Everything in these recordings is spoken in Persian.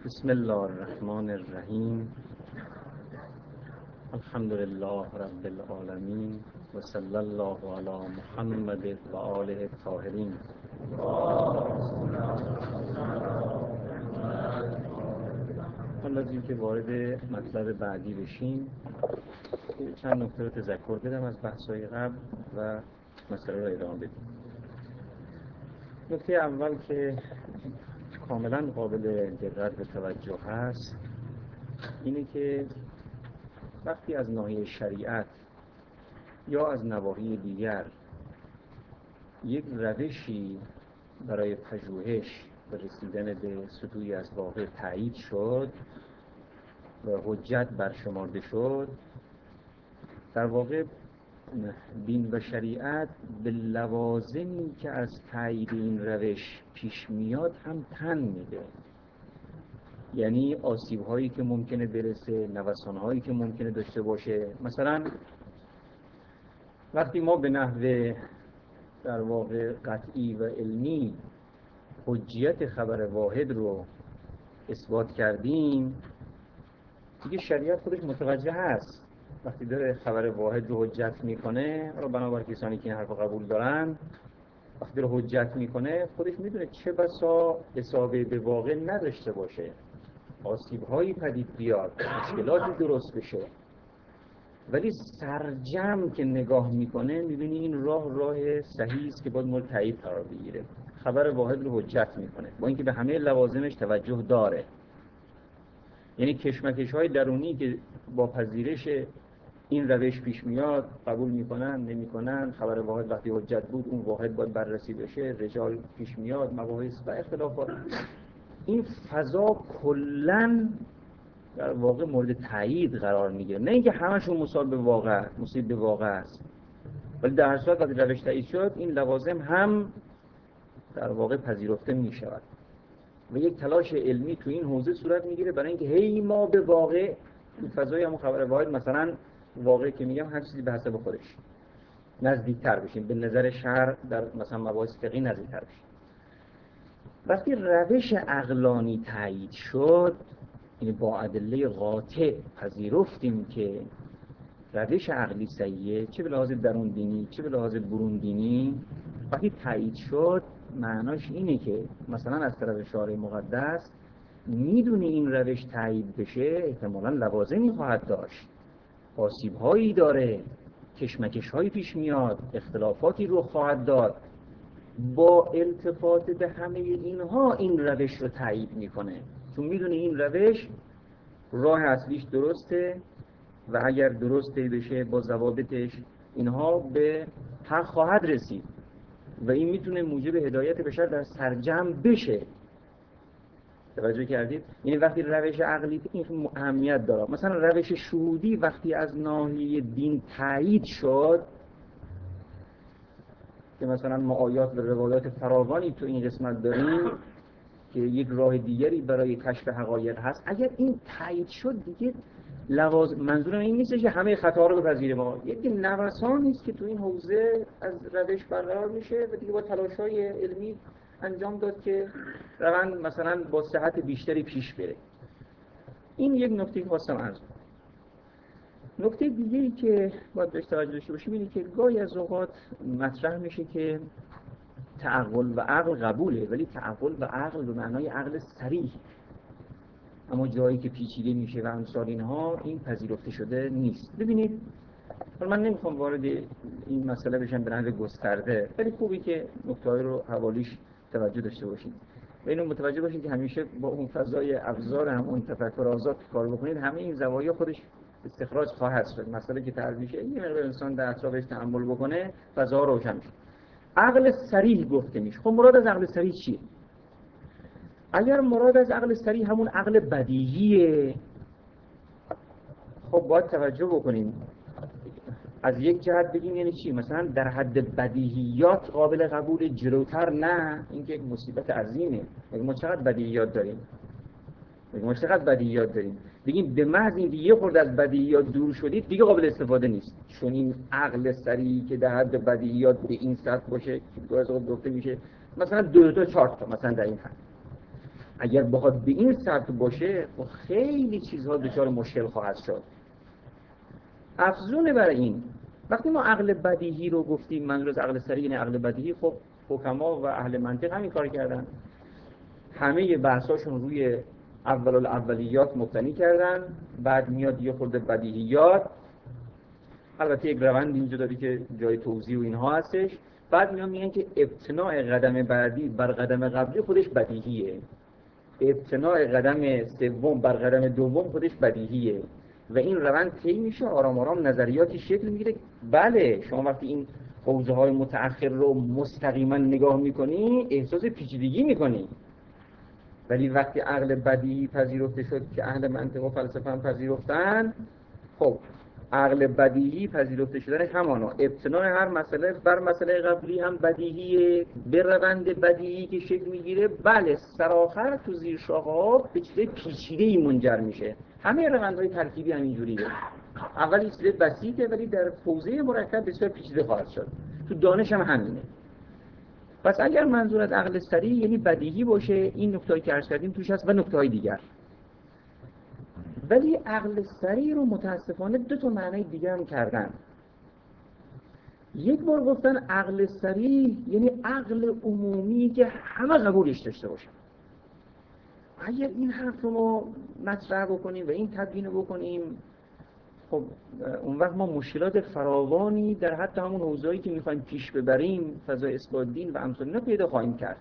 بسم الله الرحمن الرحیم. الحمد لله رب العالمین و صلی الله علی محمد و آله الطاهرین. قبل از اینکه وارد مطلب بعدی بشیم چند نکته رو تذکر بدم از بحث‌های قبل و مسئله رو ادامه بدیم. نکته اول که کاملا قابل دقت و توجه هست اینه که وقتی از ناحیه شریعت یا از نواحی دیگر یک روشی برای پژوهش و رسیدن به سطوحی از واقع تایید شد و حجت برشمرده شد، در واقع دین و شریعت به لوازمی که از تایید این روش پیش میاد هم تن میده. یعنی آسیب هایی که ممکنه برسه، نوسان هایی که ممکنه داشته باشه. مثلا وقتی ما به نحو در واقع قطعی و علمی حجیت خبر واحد رو اثبات کردیم، دیگه شریعت خودش متوجه هست وقتی داره خبر واحد رو حجت میکنه، رو بنابر کسانی که این حرف قبول دارن، وقتی داره حجت میکنه خودش میدونه چه بسا اصابه به واقع نداشته باشه، آسیب هایی پدید بیاد، مشکلاتی درست بشه، ولی سرجم که نگاه میکنه میبینی این راه صحیحی است که باید مورد تایید قرار بگیره. خبر واحد رو حجت میکنه با اینکه به همه لوازمش توجه داره. یعنی کشمکش های درونی که با پذیرش این روش پیش میاد، قبول میکنن نمیکنن، خبر واحد وقتی حجت بود اون واحد باید بررسی بشه، رجال پیش میاد، مباحث و اختلافات، این فضا کلن در واقع مورد تایید قرار میگیره. نه اینکه همشون مصاب به واقع است، ولی در هر صورت وقتی روش تایید شد این لوازم هم در واقع پذیرفته میشود و یک تلاش علمی تو این حوزه صورت میگیره برای اینکه هی ما به واقع این فضای همون خبر واحد، مثلا واقعی که میگم هر چیزی به حسب خودش، نزدیکتر بشیم به نظر شرع در مثلا مباحث فقهی نزدیکتر بشیم. وقتی روش عقلانی تایید شد، یعنی با ادله قاطع پذیرفتیم که روش عقلی صحیحه، چه به لحاظ درون دینی چه به لحاظ برون دینی، وقتی تایید شد معناش اینه که مثلا از طرف شارع مقدس میدونی این روش تایید بشه احتمالاً لوازمی خواهد داشت، آسیب‌هایی داره، کشمکش‌هایی پیش میاد، اختلافاتی رو خواهد داد. با التفات به همه اینها این روش رو تایید میکنه، چون میدونه این روش راه اصلیش درسته و اگر درست طی بشه با ضوابطش اینها به حق خواهد رسید و این میتونه موجب هدایت بشر در سرجم بشه. توجه کردید؟ یعنی وقتی روش عقلی این اهمیت داره. مثلا روش شهودی وقتی از ناحیه دین تایید شد که مثلا ما آیات و روایات فراوانی تو این قسمت داریم که یک راه دیگری برای کشف حقایق هست، اگر این تایید شد دیگه منظورم این نیست که همه خطاها رو بپذیریم، ما یک نوسان نیست که تو این حوزه از روش برقرار میشه و دیگه با تلاش‌های علمی انجام داد که روند مثلا با صحت بیشتری پیش بره. این یک نکته که خواستم عرض کنم. نکته دیگه‌ای که باید بهش توجه داشته باشیم اینه که گاهی از اوقات مطرح میشه که تعقل و عقل قبوله، ولی تعقل و عقل به معنای عقل صریح، اما جایی که پیچیده میشه و امثال اینها این پذیرفته شده نیست. ببینید من نمیخوام وارد این مسئله بشم به نحو گسترده، ولی خوبی که نکته‌های رو حوالیش توجه داشته باشید و اینو متوجه باشید که همیشه با اون فضای ابزار همون تفکر آزاد کار بکنید، همه این زوایا خودش استخراج خواهد شد. مسئله که طرح میشه یه مقدار انسان در اطرافش تأمل بکنه فضا روشن میشه. عقل صریح گفته میشه. خب مراد از عقل صریح چیه؟ اگر مراد از عقل صریح همون عقل بدیهیه، خب باید توجه بکنیم. از یک جهت بگیم یعنی چی؟ مثلا در حد بدیهیات قابل قبول، جلوتر نه، این که مصیبت عظیمه. ما چقدر بدیهیات داریم؟ بگیم به محض اینکه یه خورده از بدیهیات دور شدید دیگه قابل استفاده نیست. چون این عقل صریحی که در حد بدیهیات به این سطح باشه که دو از گفته میشه مثلا 2 تا 4 تا مثلا در این حد. اگر بخواد به این سطح باشه خب خیلی چیزها دچار مشکل خواهد شد. افزون بر این، وقتی ما عقل بدیهی رو گفتیم، منظور از عقل سری یعنی عقل بدیهی، خب حکما و اهل منطق همین کار کردن، همه بحثاشون روی اول الاولیات مبتنی کردن، بعد میاد یه خورده بدیهیات، البته یک روند اینجا داری که جای توضیح و اینها هستش، بعد میگن که ابتناء قدم بعدی بر قدم قبلی خودش بدیهیه، ابتناء قدم سوم بر قدم دوم خودش بدیهیه و این روند طی میشه، آرام آرام نظریاتی شکل میگیره. بله شما وقتی این حوزه های متأخر رو مستقیما نگاه میکنی احساس پیچیدگی میکنی، ولی وقتی عقل بدیهی پذیرفته شد که اهل منطق و فلسفه هم پذیرفتن، خب عقل بدیهی پذیرفته شدن همانا ابتناء هر مسئله بر مسئله قبلی هم بدیهیه، به روند بدیهی که شکل میگیره، بله سرآخر تو زیر شاخه‌ها به چیز پیچیده‌ای منجر میشه. همه روندهای ترکیبی همینجوریه، اول یه چیز بسیطه ولی در حوزه مرکب بسیار پیچیده خواهد شد. تو دانش هم همینه. پس اگر منظور از عقل سریع یعنی بدیهی باشه، این نکته‌ای که عرض کردیم توش هست و نکته‌های دیگر. ولی عقل سریع رو متاسفانه دو تا معنی دیگه هم کردن. یک بار گفتن عقل سریع یعنی عقل عمومی که همه قبولش داشته باشن. اگر این حرف رو ما مطرح بکنیم و این تبیین بکنیم، خب اون وقت ما مشکلات فراوانی در حتی همون حوزه‌ای که می‌خوایم پیش ببریم، فضای اثبات دین و امثال اینا پیدا خواهیم کرد.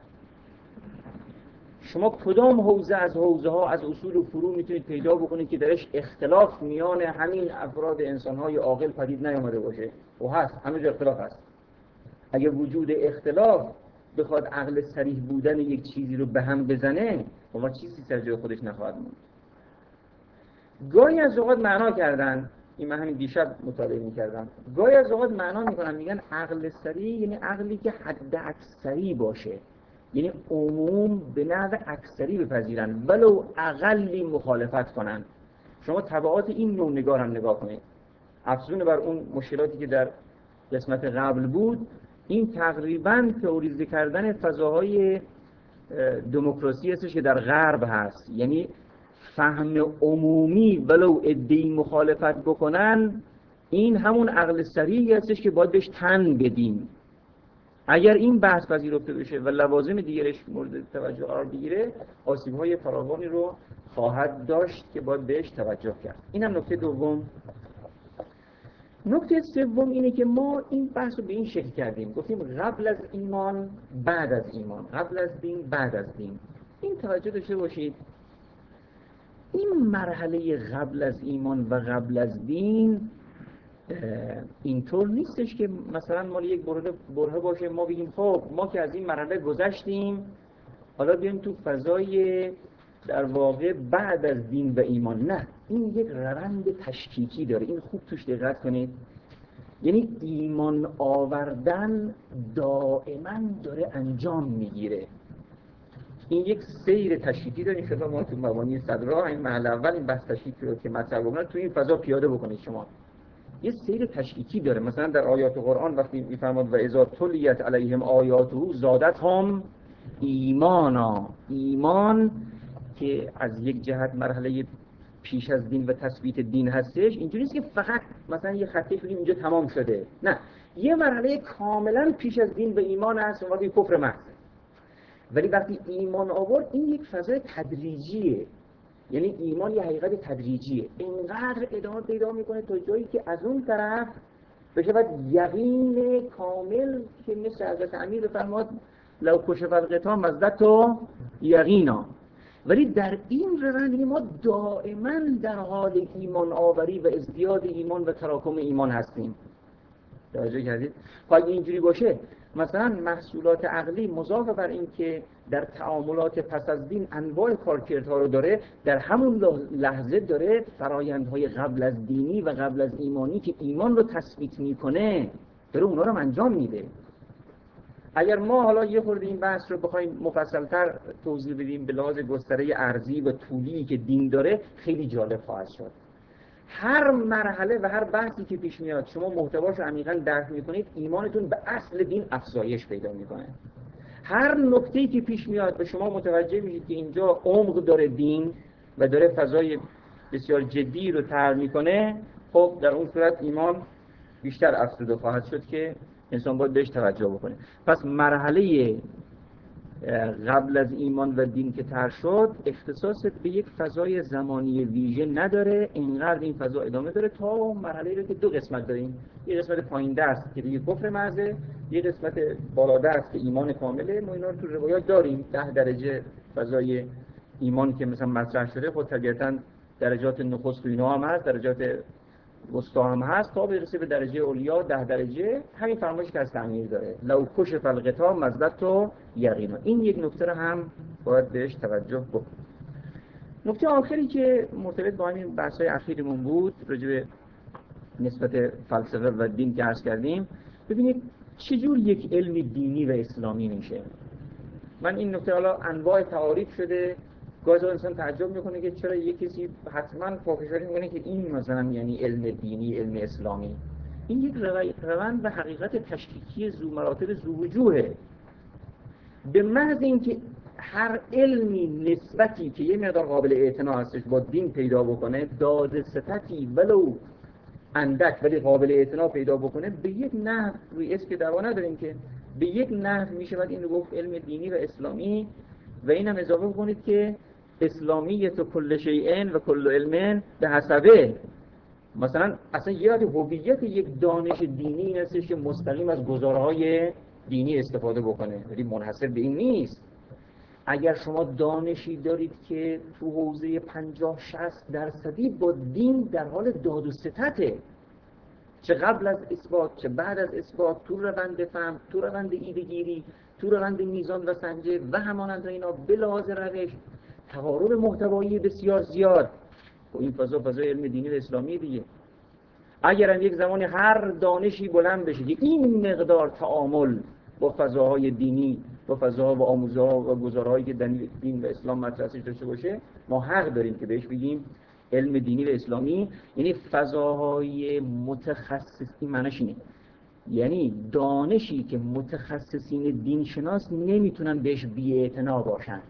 شما کدام حوزه از حوزه‌ها از اصول و فروع میتونید پیدا بکنید که درش اختلاف میان همین افراد انسان‌های عاقل پدید نیامده باشه؟ و هست، همه جا اختلاف هست. اگر وجود اختلاف بخواد عقل صریح بودن یک چیزی رو به هم بزنه، اما چیزی سر جای خودش نخواهد موند. گاهی از اوقات معنا کردن، این من همین دیشب مطالعه می‌کردم، گاهی از اوقات معنا می‌کنن میگن عقل صریح یعنی عقلی که حد اکثری باشه، یعنی عموم به نحو اکثری بپذیرن ولو اقلی مخالفت کنن. شما تبعات این نوع نگاه هم نگاه کنید. افزون بر اون مشکلاتی که در قسمت قبل بود، این تقریباً تئوریزه کردن فضاهای دموکراسی هستش که در غرب هست، یعنی فهم عمومی ولو عده‌ای مخالفت بکنن، این همون عقل سریعی هستش که باید بهش تن بدیم. اگر این بحث پذیرفته بشه و لوازم دیگرش مورد توجه قرار بگیره، آسیب‌های فراوانی رو خواهد داشت که باید بهش توجه کرد. اینم نکته دوم. نکته سوم اینه که ما این بحث رو به این شکل کردیم، گفتیم قبل از ایمان بعد از ایمان، قبل از دین بعد از دین. این توجه داشته باشید، این مرحله قبل از ایمان و قبل از دین اینطور نیستش که مثلا مال یک برهه باشه ما بگیم خب ما که از این مرحله گذشتیم حالا بیایم تو فضای در واقع بعد از دین و ایمان. نه، این یک روند تشکیکی داره، این خوب توش دقت کنید. یعنی ایمان آوردن دائما داره انجام میگیره، این یک سیر تشکیکی داره. انشاءالله ما تو مبانی صدرا این محل اول این بحث تشکیکی رو که مطرح بکنن تو این فضا پیاده بکنید. شما یه سیر تشکیکی داره. مثلا در آیات قرآن وقتی میفرماد و اذا تلیت علیهم آیاته زادتهم ایمانا، ایمان که از یک جهت مرحله پیش از دین و تثبیت دین هستش، اینجوری نیست که فقط مثلا یه خطی شدیم اینجا تمام شده، نه، یه مرحله کاملا پیش از دین و ایمان هست، اون وقتی کفر محض. ولی وقتی ایمان آورد این یک فضای تدریجیه، یعنی ایمان یه حقیقت تدریجیه، اینقدر ادامه پیدا میکنه تا جایی که از اون طرف بشه باید یقین کامل که مثل حضرت امیر بفرماد لو کشف الغطا مزدت و یقینا. ولی در این روند ما دائما در حال ایمان آوری و ازدیاد ایمان و تراکم ایمان هستیم. توجه کردید؟ خواهد اینجوری باشه مثلا محصولات عقلی مضاف بر این که در تعاملات پس از دین انواع کارکردها رو داره، در همون لحظه داره فرایندهای قبل از دینی و قبل از ایمانی که ایمان رو تثبیت میکنه داره اونا رو انجام میده. اگر ما حالا یه خورده این بحث رو بخوایم مفصل‌تر توضیح بدیم به لحاظ گستره ارضی و طولی که دین داره، خیلی جالب خواهد شد. هر مرحله و هر بحثی که پیش میاد شما محتواش رو عمیقاً درک میکنید، ایمانتون به اصل دین افزایش پیدا میکنه. هر نکته‌ای که پیش میاد و شما متوجه میشید که اینجا عمق داره دین و داره فضای بسیار جدی رو طرح میکنه، خب در اون صورت ایمان بیشتر افزوده خواهد شد که انسان باید بهش توجه بکنه. پس مرحله قبل از ایمان و دین که طرح شد اختصاص به یک فضای زمانی ویژه نداره، اینقدر این فضا ادامه داره تا مرحله رو که دو قسمت داریم، یه قسمت پایین دست که دیگه کفر محضه، یه قسمت بالا دست که ایمان کامله. ما اینا رو تو روایات داریم، 10 درجه فضای ایمان که مثلا مطرح شده، خود طبیعتاً درجات نخست و اینا هم هست، درجات وسطا هم هست تا برسه به درجه اولیا 10 درجه. همین فرمایشی که از تعمیر داره، لو کشف الغطا مزدت و یقینا. این یک نکته رو هم باید بهش توجه بکنیم. نکته آخری که مرتبط با همین بحث‌های اخیرمون بود راجع به نسبت فلسفه و دین که عرض کردیم، ببینید چجور یک علم دینی و اسلامی میشه. من این نکته حالا انواع تعاریف شده، گاهی انسان تعجب میکنه که چرا یک کسی حتما پافشاری میکنه که این مثلا یعنی علم دینی، علم اسلامی. این یک روند و حقیقت تشکیکی ذو مراتب ذو وجوهه. به محض اینکه هر علمی نسبتی که یه مقدار قابل اعتنا هستش با دین پیدا بکنه، داد صفتی ولو اندک ولی قابل اعتنا پیدا بکنه، به یک نحو روی اسم که دعوا نداریم که به یک نحو میشه بعد این رو گفت علم دینی و اسلامی. و اینم اضافه کنید که اسلامیت و کل شیء و کل علم به حسبه. مثلا اصلا یاد هویت یک دانش دینی این هستش که مستقیم از گزارهای دینی استفاده بکنه، ولی منحصر به این نیست. اگر شما دانشی دارید که تو حوزه 50-60 درصدی با دین در حال داد و ستته، چه قبل از اثبات چه بعد از اثبات، تو روند فهم، تو روند ایده‌گیری، تو روند میزان و سنجه و همانند اینا، به لحاظ روش تقارب محتوایی بسیار زیاد. و این فضای علم دینی و اسلامی دیگه. اگر هم یک زمانی هر دانشی بلند بشه که این مقدار تعامل با فضاهای دینی، با فضاها و آموزها و گزارهایی که دین و اسلام مطرحش داشته باشه، ما حق داریم که بهش بگیم علم دینی و اسلامی. یعنی فضاهای متخصصی، معنیش اینه یعنی دانشی که متخصصین دین شناس نمیتونن بهش بی‌اعتنا باشن.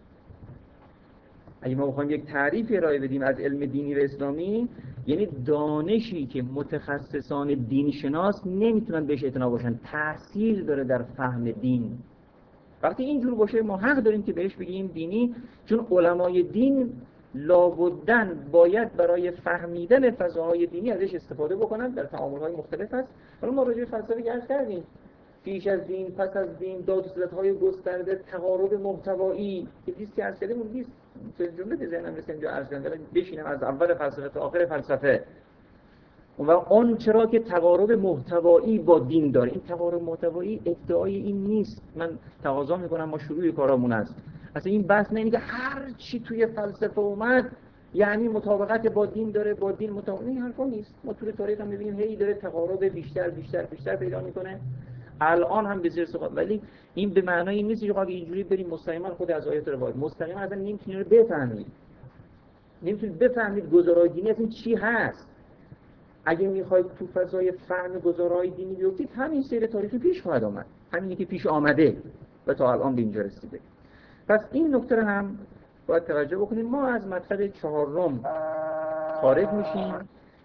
اگه ما بخوایم یک تعریفی ارائه بدیم از علم دینی و اسلامی، یعنی دانشی که متخصصان دین شناس نمیتونن بهش اعتنا باشن، تأثیر داره در فهم دین. وقتی اینجور باشه ما حق داریم که بهش بگیم دینی، چون علمای دین لابدن باید برای فهمیدن فضاهای دینی ازش استفاده بکنن، در تعامل‌های مختلف هست. حالا ما راجع به فلسفه عرض کردیم، پیش از دین، پس از دین، داد و ستدهای گسترده، تقارب محتوایی که لیستی عرض کردیم، اون لیست جمله به ذهنم رسید اینجا عرض کردم، بشینم از اول فلسفه تا آخر فلسفه. و آن چرا که تقارب محتوایی با دین داره. این تقارب محتوایی ادعای این نیست، من تقاضا میکنم ما شروع کارامون است. اصلا این بحث نه اینه که هر چی توی فلسفه اومد یعنی مطابقت با دین داره، با دین مطابقت، این حرفا نیست. ما توی تاریخ هم می‌بینیم هی داره تقارب بیشتر پیدا میکنه. الان هم به زیر سوال، ولی این به معنای این نیست که اگه اینجوری بریم مستقیما خود از آیات روایت مستقیما اصلا نمیتونید بفهمید. نمیتونید بفهمید گزارهای دینی اصلا چی هست. اگه میخواید تو فضای فهم گزارهای دینی بیفتید، همین سیر تاریخی پیش خواهد آمد، همینی که پیش آمده و تا الان به اینجا رسیده. پس این نکته رو هم باید توجه بکنیم. ما از مطلب چهارم خارج میشیم،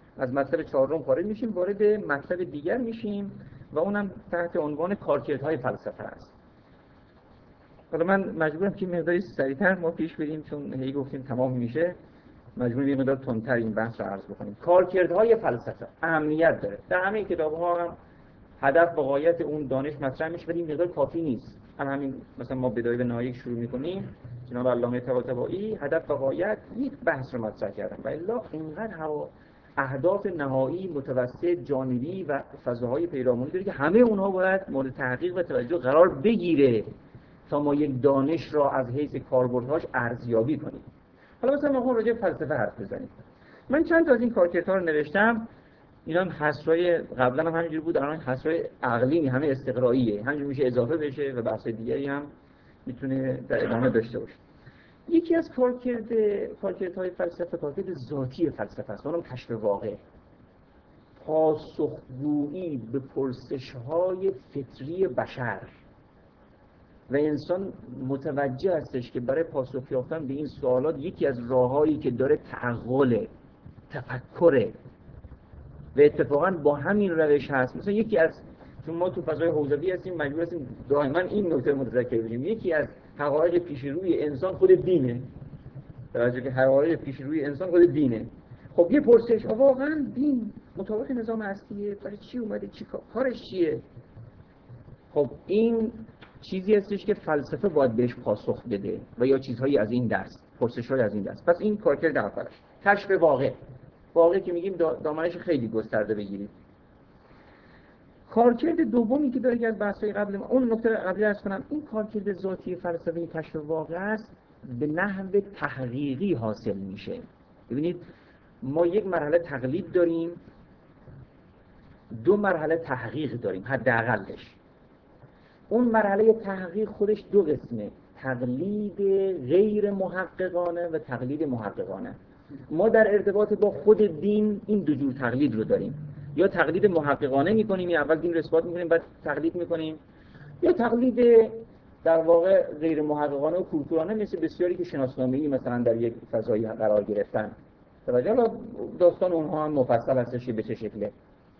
وارد مطلب دیگر میشیم و اونم تحت عنوان کارکردهای فلسفه است. حالا من مجبورم که مقداری سریعتر ما پیش بریم، چون هی گفتیم تمام میشه، مجبوریم یه مقدار تندتر این بحث رو عرض بکنیم. کارکردهای فلسفه اهمیت داره. در همه کتاب‌ها هم هدف و غایت اون دانش مطرح میشه، ولی این مقدار کافی نیست. همین مثلا ما بدایه و نهایی شروع میکنیم، جناب علامه طباطبایی هدف و غایت یک بحث رو مطرح کردن و الا اینقدر اهداف نهایی، متوسط، جانبی و فضاهای پیرامونی داره که همه اونها باید مورد تحقیق و توجه قرار بگیره تا ما یک دانش را از حیث کاربردهاش ارزیابی کنیم. حالا مثلا ما راجع به فلسفه حرف بزنیم. من چند تا از این کارکردها رو نوشتم. اینا هم حصرهای قبلا هم همینجوری بود، الان حصرهای عقلی همه استقراییه، همینجوری میشه اضافه بشه و بحث دیگری هم میتونه در ادامه داشته باشه. یکی از کارکردهای فلسفه کارکرد ذاتی فلسفه است، اونم کشف واقع، پاسخگویی به پرسش‌های فطری بشر. و انسان متوجه هستش که برای پاسخ یافتن به این سوالات یکی از راههایی که داره تعقل، تفکره و اتفاقا با همین روش هست. مثلا یکی از، چون ما تو فضای حوزوی هستیم مجبور هستیم دائما این نکته متذکر بشیم، یکی از حقایق پیش روی انسان خود دینه. توجه که حقایق پیش روی انسان خود دینه. خب یه پرسش، واقعا دین مطابق نظام اصلیه؟ برای چی اومده؟ چی کارش چیه؟ خب این چیزی هستش که فلسفه باید بهش پاسخ بده و یا چیزهایی از این دست، پرسش‌های از این دست. پس این کارکرد اولش کشف واقع که میگیم دامنش خیلی گسترده بگیرید. کارکرد دومی که داره که از بحث‌های قبل اون نکته قبلی عرض کنم، این کارکرد ذاتی فلسفه کشف واقع است، به نحو تحقیقی حاصل میشه. ببینید ما یک مرحله تقلید داریم، دو مرحله تحقیق داریم حداقلش. اون مرحله تحقیق خودش دو قسمه، تقلید غیر محققانه و تقلید محققانه. ما در ارتباط با خود دین این دو جور تقلید رو داریم، یا تقلید محققانه میکنیم، یا اول دین رو اثبات میکنیم بعد تقلید میکنیم، یا تقلید در واقع غیر محققانه و کورکورانه مثل بسیاری که شناسنامه‌ای مثلا در یک فضایی قرار گرفتن. توجه، داستان اونها هم مفصل هستش به چه شکله.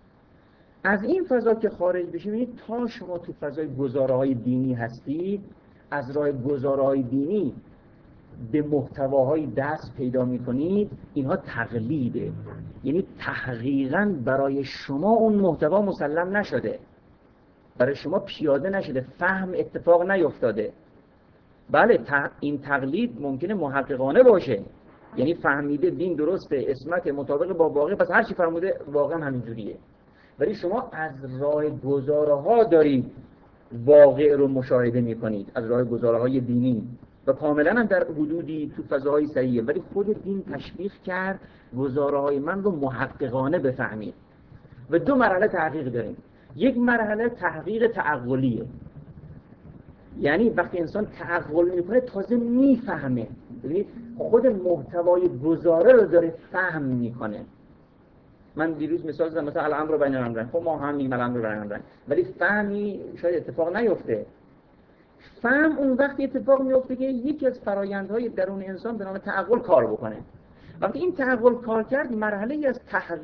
از این فضا که خارج بشیم، ببینید تا شما تو فضای گزاره‌های دینی هستید، از راه گزاره‌های دینی به محتواهای دست پیدا می‌کنید، اینها تقلیده، یعنی تحقیقاً برای شما اون محتوا مسلم نشده، برای شما پیاده نشده، فهم اتفاق نیفتاده. بله این تقلید ممکنه محققانه باشه، یعنی فهمیده دین درسته، عصمت مطابق با واقع، پس هر چی فرموده واقعا همینجوریه. ولی شما از راه گزاره‌ها دارید واقع رو مشاهده می‌کنید، از راه گزاره‌های دینی، و کاملا هم در حدودی تو فضاهای صحیحه، ولی خود دین تشویق کرد گزاره‌های من رو محققانه بفهمید. و دو مرحله تحقیق داریم. یک مرحله تحقیق تعقلیه، یعنی وقتی انسان تعقل میکنه تازه میفهمه، یعنی خود محتوای گزاره رو داره فهم میکنه. من دیروز مثال زدم مثلا الامر بین الامرین، خب ما هم میگیم الامر بین الامرین، ولی فهمی شاید اتفاق نیفته. فهم اون وقتی اتفاق میفته که یکی از فرایندهای درون انسان به نام تعقل کار بکنه. وقتی این تعقل کار کرد، مرحله از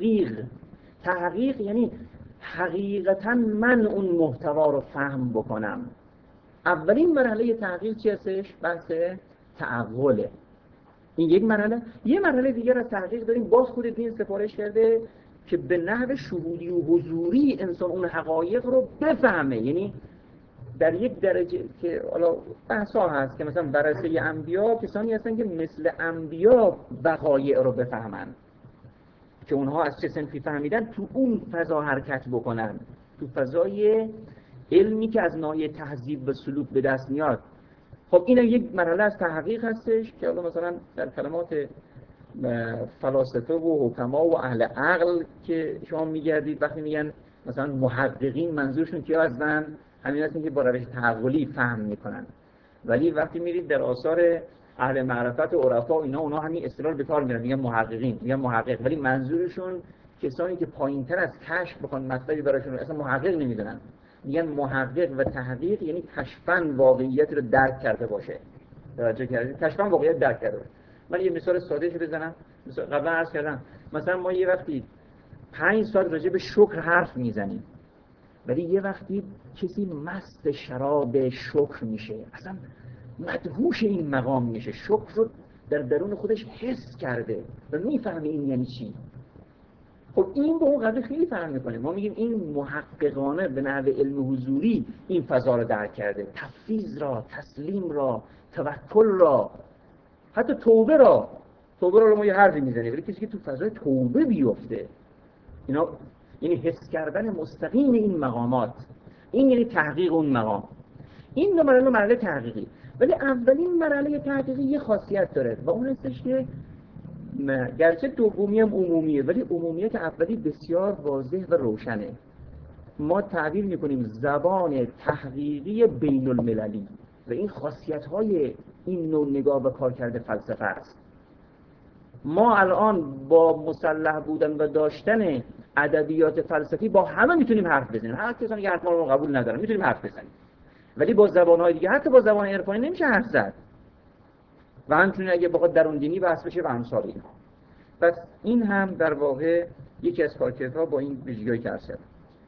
تحقیق یعنی حقیقتا من اون محتوا رو فهم بکنم. اولین مرحله تحقیق چی هستش؟ بحث تعقله. این یک مرحله. یه مرحله دیگر از تحقیق داریم، باز خود دین سفارش کرده که به نحو شهودی و حضوری انسان اون حقایق رو بفهمه، یعنی در یک درجه که حالا بحثا هست که مثلا ورثه انبیا کسانی هستن که مثل انبیا وقایع رو بفهمن، که اونها از چه صنفی فهمیدن تو اون فضا حرکت بکنن، تو فضای علمی که از ناحیه تهذیب و سلوک به دست میاد. خب این یک مرحله از تحقیق هستش که حالا مثلا در کلمات فلاسفه و حکما و اهل عقل که شما میگردید وقتی میگن مثلا محققین، منظورشون کیا هستن؟ همین هستن که با روش تحقلی فهم میکنن. ولی وقتی میرید در آثار اهل معرفت و عرفا، اونا همین اصطلاح به کار میارن، میگن محققین، میگن محقق، ولی منظورشون کسانی که پایینتر از کشف بخوان مطلبی براشون اصلا محقق نمیدونن. میگن محقق و تحقیق یعنی کشفاً واقعیت رو درک کرده باشه. توجه کردید؟ کشفاً واقعیت درک کرده باشه. من یه مثال سادهش بزنم. قبلا عرض کردم مثلا ما یه وقتی 5 ساعت راجع به شکر حرف میزنیم، ولی یه وقتی کسی مست شراب شکر میشه، اصلا مدهوش این مقام میشه، شکر رو در درون خودش حس کرده و میفهمه این یعنی چی. خب این به اون قدر خیلی فرق میکنه. ما میگیم این محققانه به نحو علم حضوری این فضا رو درک کرده، تفویض را، تسلیم را، توکل را، حتی توبه را ما یه حرفی میزنیم، ولی کسی که تو فضای توبه بیفته، اینا یعنی حس کردن مستقیم این مقامات، این یعنی تحقیق اون مقام. این مرحله تحقیقی. ولی اولین مرحله تحقیقی یه خاصیت داره و اون هستش که گرچه دومی هم عمومیه، ولی عمومیت اولی بسیار واضح و روشنه. ما تعبیر میکنیم زبان تحقیقی بین المللی و این خاصیت‌های این نوع نگاه و کارکرد فلسفه است. ما الان با مسلح بودن و داشتن ادبیات فلسفی با همه میتونیم حرف بزنیم، هر کسی که حرف ما رو قبول نداره میتونیم حرف بزنیم، ولی با زبان‌های دیگه، حتی با زبان عرفانی نمیشه حرف زد. و همچنین اگه بخواد درون دینی بحث بشه و امثال اینها. پس این هم در واقع یکی از کارکردها با این ویژگی‌هایی که عرض کردم.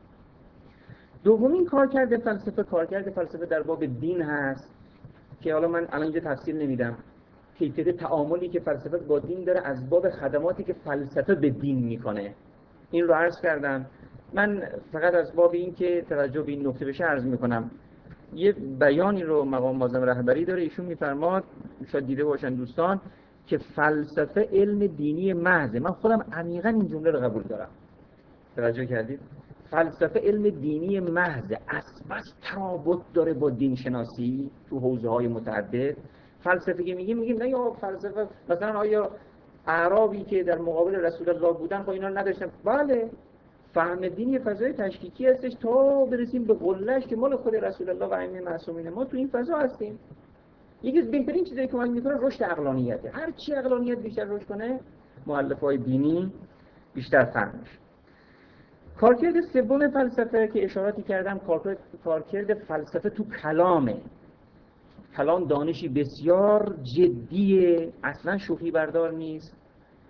دومین کارکرد فلسفه در باب دین هست که حالا من الان اینجا تفصیل نمیدم. کیفیت تعاملی که فلسفه با دین داره از باب خدماتی که فلسفه به دین میکنه. این رو عرض کردم. من فقط از باب این که توجه به این نکته بشه عرض میکنم. یه بیانی رو مقام معظم رهبری داره، ایشون میفرماد، شاید دیده باشن دوستان، که فلسفه علم دینی محضه. من خودم عمیقا این جمله رو قبول دارم. توجه کردید؟ فلسفه علم دینی محضه، بس ترابط داره با دین شناسی تو حوزه‌های متعدد. فلسفه که میگیم نه یا فلسفه مثلا آیا اعرابی که در مقابل رسول الله بودن خب اینا نداشتن؟ بله، فهم دین یه فضای تشکیکی هستش تا برسیم به قله‌اش که مال خود رسول الله و ائمه معصومین. ما تو این فضا هستیم. یکی از بهترین چیزایی که ما می‌کنه رشد عقلانیته. هر چی عقلانیت بیشتر رشد کنه، مؤلفه‌های دینی بیشتر فهم میشه. کارکرد سوم فلسفه که اشاراتی کردم، کارکرد فلسفه تو کلامه. کلام دانشی بسیار جدیه، اصلا شوخی بردار نیست.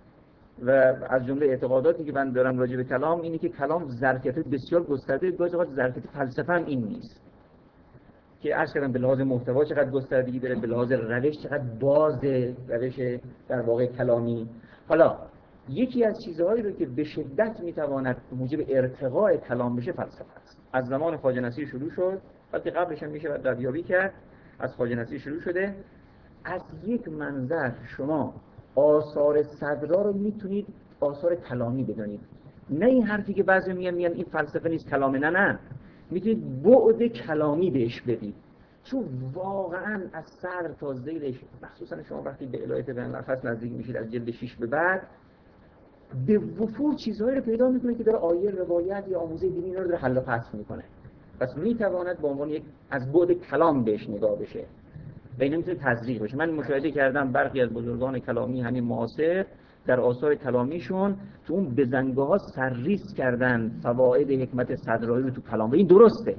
و از جمله اعتقاداتی که من دارم راجع به کلام اینه که کلام ظرفیت بسیار گسترده، گاهی اوقات ظرفیت فلسفه هم این نیست که عرض کردم به لحاظ محتوا چقدر گستردگی داره، به لحاظ روش چقدر بازه، روش در واقع کلامی. حالا یکی از چیزهایی رو که به شدت میتواند موجب ارتقاء کلام بشه فلسفه است. از زمان خواجه نصیر شروع شد، بلکه قبلش هم میشه ردیابی کرد. از خواجه نصیر شروع شده. از یک منظر شما آثار صدرا رو میتونید آثار کلامی بدونید. نه این حرفی که بعضی میگن این فلسفه نیست کلامه، نه میتونید بعد کلامی بهش بدید، چون واقعا از صدر تا ذیلش، مخصوصا شما وقتی به الهیات بین النفس نزدیک میشید از جلد 6 به بعد، به وفور چیزهایی رو پیدا میکنه که داره آیه، روایت یا آموزه دینی رو داره حل و فصل میکنه. پس میتواند به عنوان یک از بعد کلام بهش نگاه بشه و اینا میتونه تزریق بشه. من مشاهده کردم برخی از بزرگان کلامی همین معاصر در آثار کلامیشون تو اون بزنگاه‌ها سرریز کردن فواید حکمت صدرایی رو تو کلام و این درسته.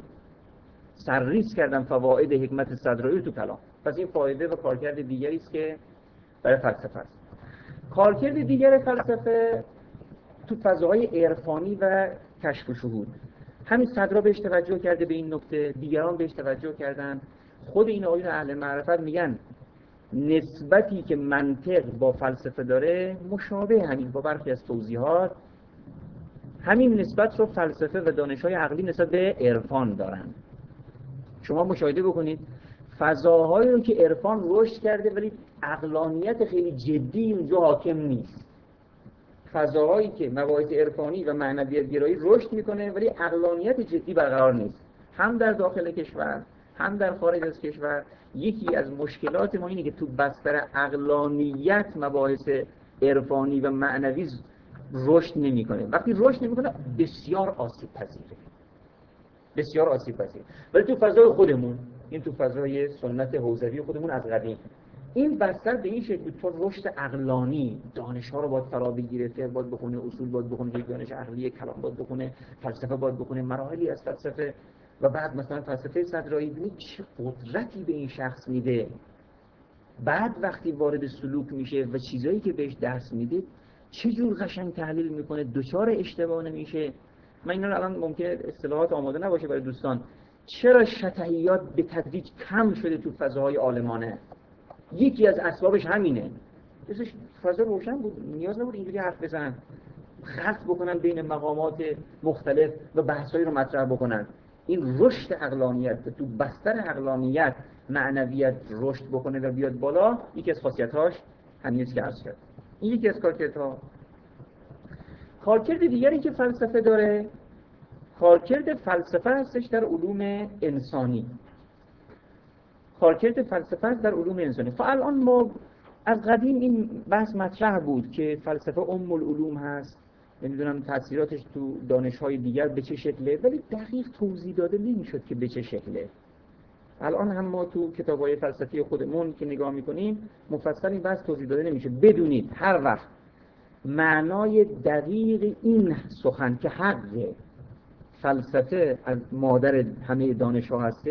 سرریز کردن فواید حکمت صدرایی رو تو کلام. پس این فایده و کارکرد دیگری است که برای فلسفه است. کارکرد دیگر فلسفه تو فضاهای عرفانی و کشف و شهود. همین صدرا بهش توجه کرده به این نکته، دیگران بهش توجه کردن. خود این آیون اهل معرفت میگن نسبتی که منطق با فلسفه داره مشابه همین با برخی از توضیحات، همین نسبت رو فلسفه و دانش‌های عقلی نسبت به عرفان دارن. شما مشاهده بکنید فضاهایی رو که عرفان رشد کرده ولی عقلانیت خیلی جدی اونجا حاکم نیست. فضاهایی که مباحث عرفانی و معنویت گرایی رشد میکنه ولی عقلانیت جدی برقرار نیست، هم در داخل کشور هم در خارج از کشور. یکی از مشکلات ما اینه که تو بستر عقلانیت مباحث عرفانی و معنوی رشد نمیکنه. وقتی رشد نمیکنه بسیار آسیب پذیره. ولی تو فضای خودمون، این تو فضای سنت حوزوی خودمون از قدیم، این بستر به این شکل تو رشد عقلانی دانش‌ها رو باید فرا بگیره، فقه باید بخونه، اصول باید بخونه، یک دانش عقلی، کلام باید بخونه، فلسفه باید بخونه، مراحلی از فلسفه، و بعد مثلا فلسفه صدرایی ببینید چه قدرتی به این شخص میده. بعد وقتی وارد سلوک میشه و چیزایی که بهش درس میده چه جور قشنگ تحلیل میکنه، دچار اشتباه نمیشه. من اینا الان ممکنه اصطلاحات آماده نباشه برای دوستان. چرا شطحیات به تدریج کم شده تو فضاهای عالمانه؟ یکی از اسبابش همینه. بسش فضا روشن بود، نیاز نبود اینجوری حرف بزنن، خلط بکنن بین مقامات مختلف و بحثایی رو مطرح بکنن. این رشد عقلانیت تو بستر عقلانیت معنویت رشد بکنه و بیاد بالا، یکی از خاصیت‌هاش همین است که عرض کردم. این یکی از کارکردها. کارکرد دیگری که فلسفه داره، کارکرد فلسفه هستش در علوم انسانی. کارکرد فلسفه است در علوم انسانی. خب الان ما از قدیم این بحث مطرح بود که فلسفه ام العلوم هست، نمیدونم تاثیراتش تو دانش‌های دیگر به چه شکله، ولی دقیق توضیح داده نمی‌شد که به چه شکله. الان هم ما تو کتاب‌های فلسفی خودمون که نگاه می‌کنیم مفصل این بحث توضیح داده نمیشه. بدونید هر وقت معنای دقیق این سخن که حق فلسفه از مادر همه دانش‌ها هستش،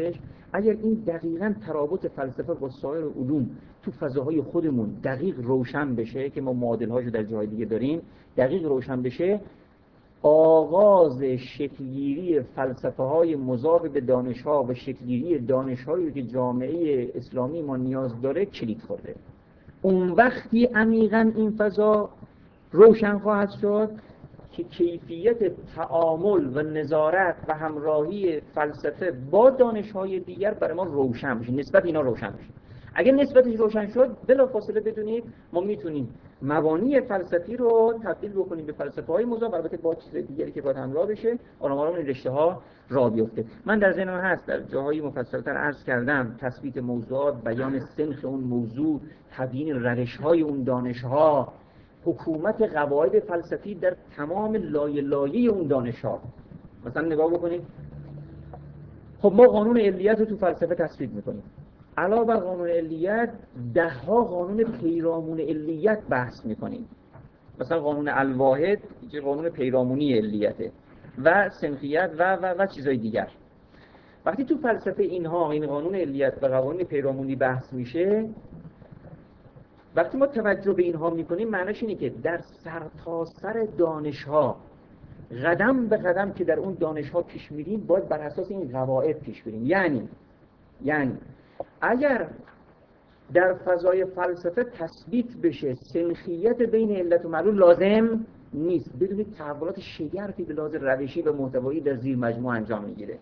اگر این دقیقاً ترابط فلسفه با سایر علوم تو فضاهای خودمون دقیق روشن بشه که ما معادل‌هاشو در جای دیگه داریم، دقیق روشن بشه، آغاز شکلگیری فلسفه‌های مضاف به دانش‌ها و شکلگیری دانش‌هایی که جامعه اسلامی ما نیاز داره کلید خورده. اون وقتی عمیقاً این فضا روشن خواهد شد که کیفیت تعامل و نظارت و همراهی فلسفه با دانش‌های دیگر برای ما روشن بشه، نسبت اینا روشن بشه. اگر نسبتش روشن شد، بلافاصله بدونید ما میتونیم مبانی فلسفی رو تبدیل بکنیم به فلسفه‌های مضاف، البته با چیز دیگری که باید همراه بشه، آرام آرام این رشته‌ها راه بیفته. من در ذهنم هست در جاهای مفصل‌تر عرض کردم تثبیت موضوعات، بیان سنخ اون موضوع، تبیین روش‌های اون دانش‌ها، حکومت قواعد فلسفی در تمام لایه لایه اون دانش‌ها. مثلا نگاه بکنید، خب ما قانون علیت رو تو فلسفه تثبیت می‌کنیم. علاوه بر قانون علیت 10 قانون پیرامون علیت بحث می‌کنیم. مثلا قانون الواحد که قانون پیرامونی علیته و سنخیت و چیزای دیگر. وقتی تو فلسفه اینها این قانون علیت و قوانین پیرامونی بحث میشه، وقتی ما توجه به اینها میکنیم معناش اینه که در سرتاسر دانش‌ها قدم به قدم که در اون دانش‌ها پیش میریم باید بر اساس این قواعد پیش بریم. یعنی اگر در فضای فلسفه تثبیت بشه سنخیت بین علت و معلول لازم نیست، بدونید تحولات شگرفی به لحاظ روشی و محتوایی در زیر مجموعه انجام میگیره.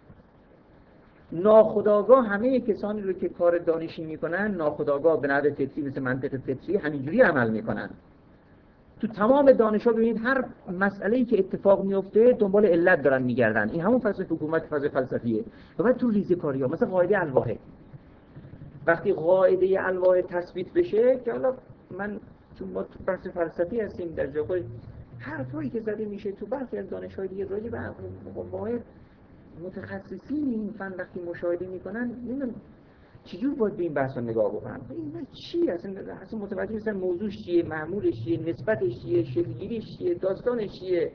ناخودآگاه همه کسانی رو که کار دانشی میکنن ناخودآگاه به نحو فطری مثل منطق فطری همینجوری عمل میکنن. تو تمام دانش‌ها ببینید هر مسئله‌ای که اتفاق میفته دنبال علت دارن میگردن. این همون فلسفه حکومت فضای فلسفیه. و بعد تو ریزه‌کاری‌ها مثلا قاعده الواحد، وقتی قاعده الواحد تثبیت بشه که حالا من چون ما تو بحث فلسفی هستیم در جای خود حرفایی که زده میشه تو برخی از دانش‌های دیگه راجع به قواعد متخصصین این فن وقتی مشاهده میکنن نمیدونم چجور باید به این بحثا نگاه بکنن. این چی اصلا متوجه نیستن موضوعش چیه، معمولش چیه، نسبتش چیه، شکلگیریش چیه، داستانش چیه.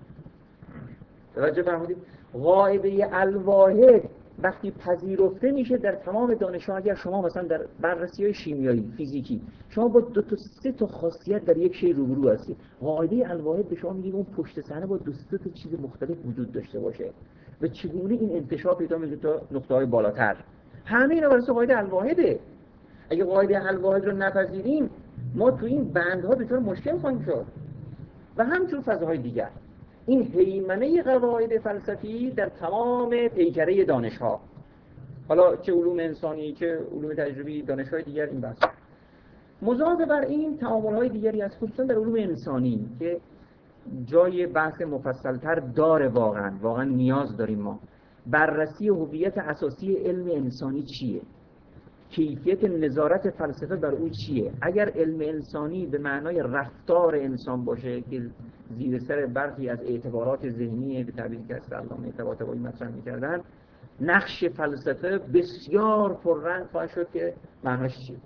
توجه فرمودید؟ قاعده الواحد وقتی پذیرفته میشه در تمام دانش‌ها، اگر شما مثلا در بررسی‌های شیمیایی، فیزیکی شما با 2 تا 3 تا خاصیت در یک شی روبرو هستید، قاعده الواحد به شما میگه اون پشت صحنه با 2 تا چیز مختلف وجود داشته باشه و چگونه این انتشار پیدا میشه تا نقطه‌های بالاتر. همه اینا بر اساس قاعده الواحده. اگه قاعده الواحد رو نپذیریم ما تو این بندها دچار مشکل خواهیم شد. و همچون فضاهای دیگر این هیمنه قواعد فلسفی در تمام پیکره دانش‌ها، حالا چه علوم انسانی چه علوم تجربی، دانش‌های دیگر این بحث. مضاف بر این تعامل‌های دیگری از خصوصا در علوم انسانی که جای بحث مفصل‌تر داره، واقعا نیاز داریم ما بررسی هویت اساسی علم انسانی چیه، کیفیت نظارت فلسفه بر او چیه. اگر علم انسانی به معنای رفتار انسان باشه که زیر سر برخی از اعتبارات ذهنی به تعبیری که علامه طباطبایی مطرح می‌کردن، نقش فلسفه بسیار پررنگ خواهد شد که معناش چیه.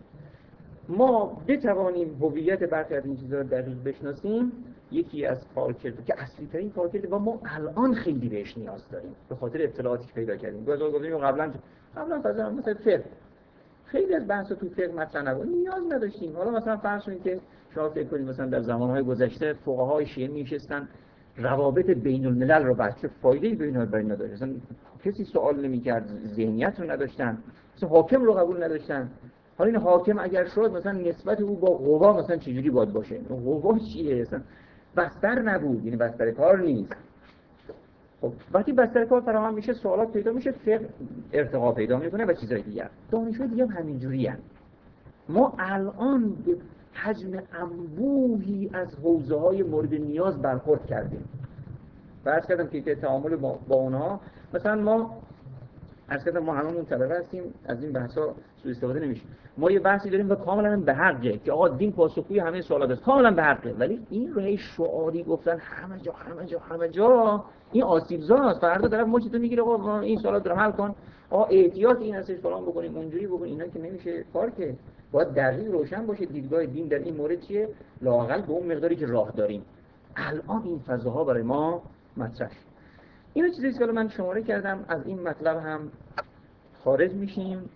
ما بتوانیم هویت برخی از این چیزها رو دقیق بشناسیم، یکی از کارکرد که اصلی ترین کارکرد و ما الان خیلی بهش نیاز داریم به خاطر اطلاعاتی که پیدا کردیم. گفتیم قبلا مثلا فقه خیلی از بحثا تو فقه مطرح نبود، نیاز نداشتیم. حالا مثلا فرض کنید که شما فکر کنید مثلا در زمانهای گذشته فقهای شیعه میشستن روابط بین الملل رو بحث، چه فایده‌ای بین الملل نداشت، مثلا کسی سوال نمی‌کرد، ذهنیت رو نداشتن، مثلا حاکم رو قبول نداشتن. حالا این حاکم اگر شد مثلا نسبت او با قوا مثلا چجوری باید باشه، قوا چیه، مثلا بستر نبود، یعنی بستر کار نیست. خب وقتی بستر کار فراهم میشه سوالات پیدا میشه، فقه ارتقا پیدا میکنه و چیزای دیگر. دانش‌های دیگه هم همینجوریه. ما الان به حجم انبوهی از حوزه‌های مورد نیاز برخورد کردیم. فرض کردم که تعامل با اونها، مثلا ما هممون طبقه هستیم، از این بحثا سوء استفاده نمیشه. ما یه بحثی داریم و کاملا به حقه که آقا دین پاسخگوی همه سوالات است، کاملا به حقه، ولی این رو شعاری گفتن همه جا این آسیب‌زاست. فردا طرف مچتو میگیره آقا این سوالات رو حل کن، آقا احتیاط این هستش فلان بکنیم اونجوری بکنیم، اینا که نمیشه کار که. باید دقیق روشن باشه دیدگاه دین در این مورد چیه، لااقل به اون مقداری که راه داریم. الان این فضاها برای ما مطرح. اینو چیزی که من شماره کردم از این مطلب هم خارج میشیم.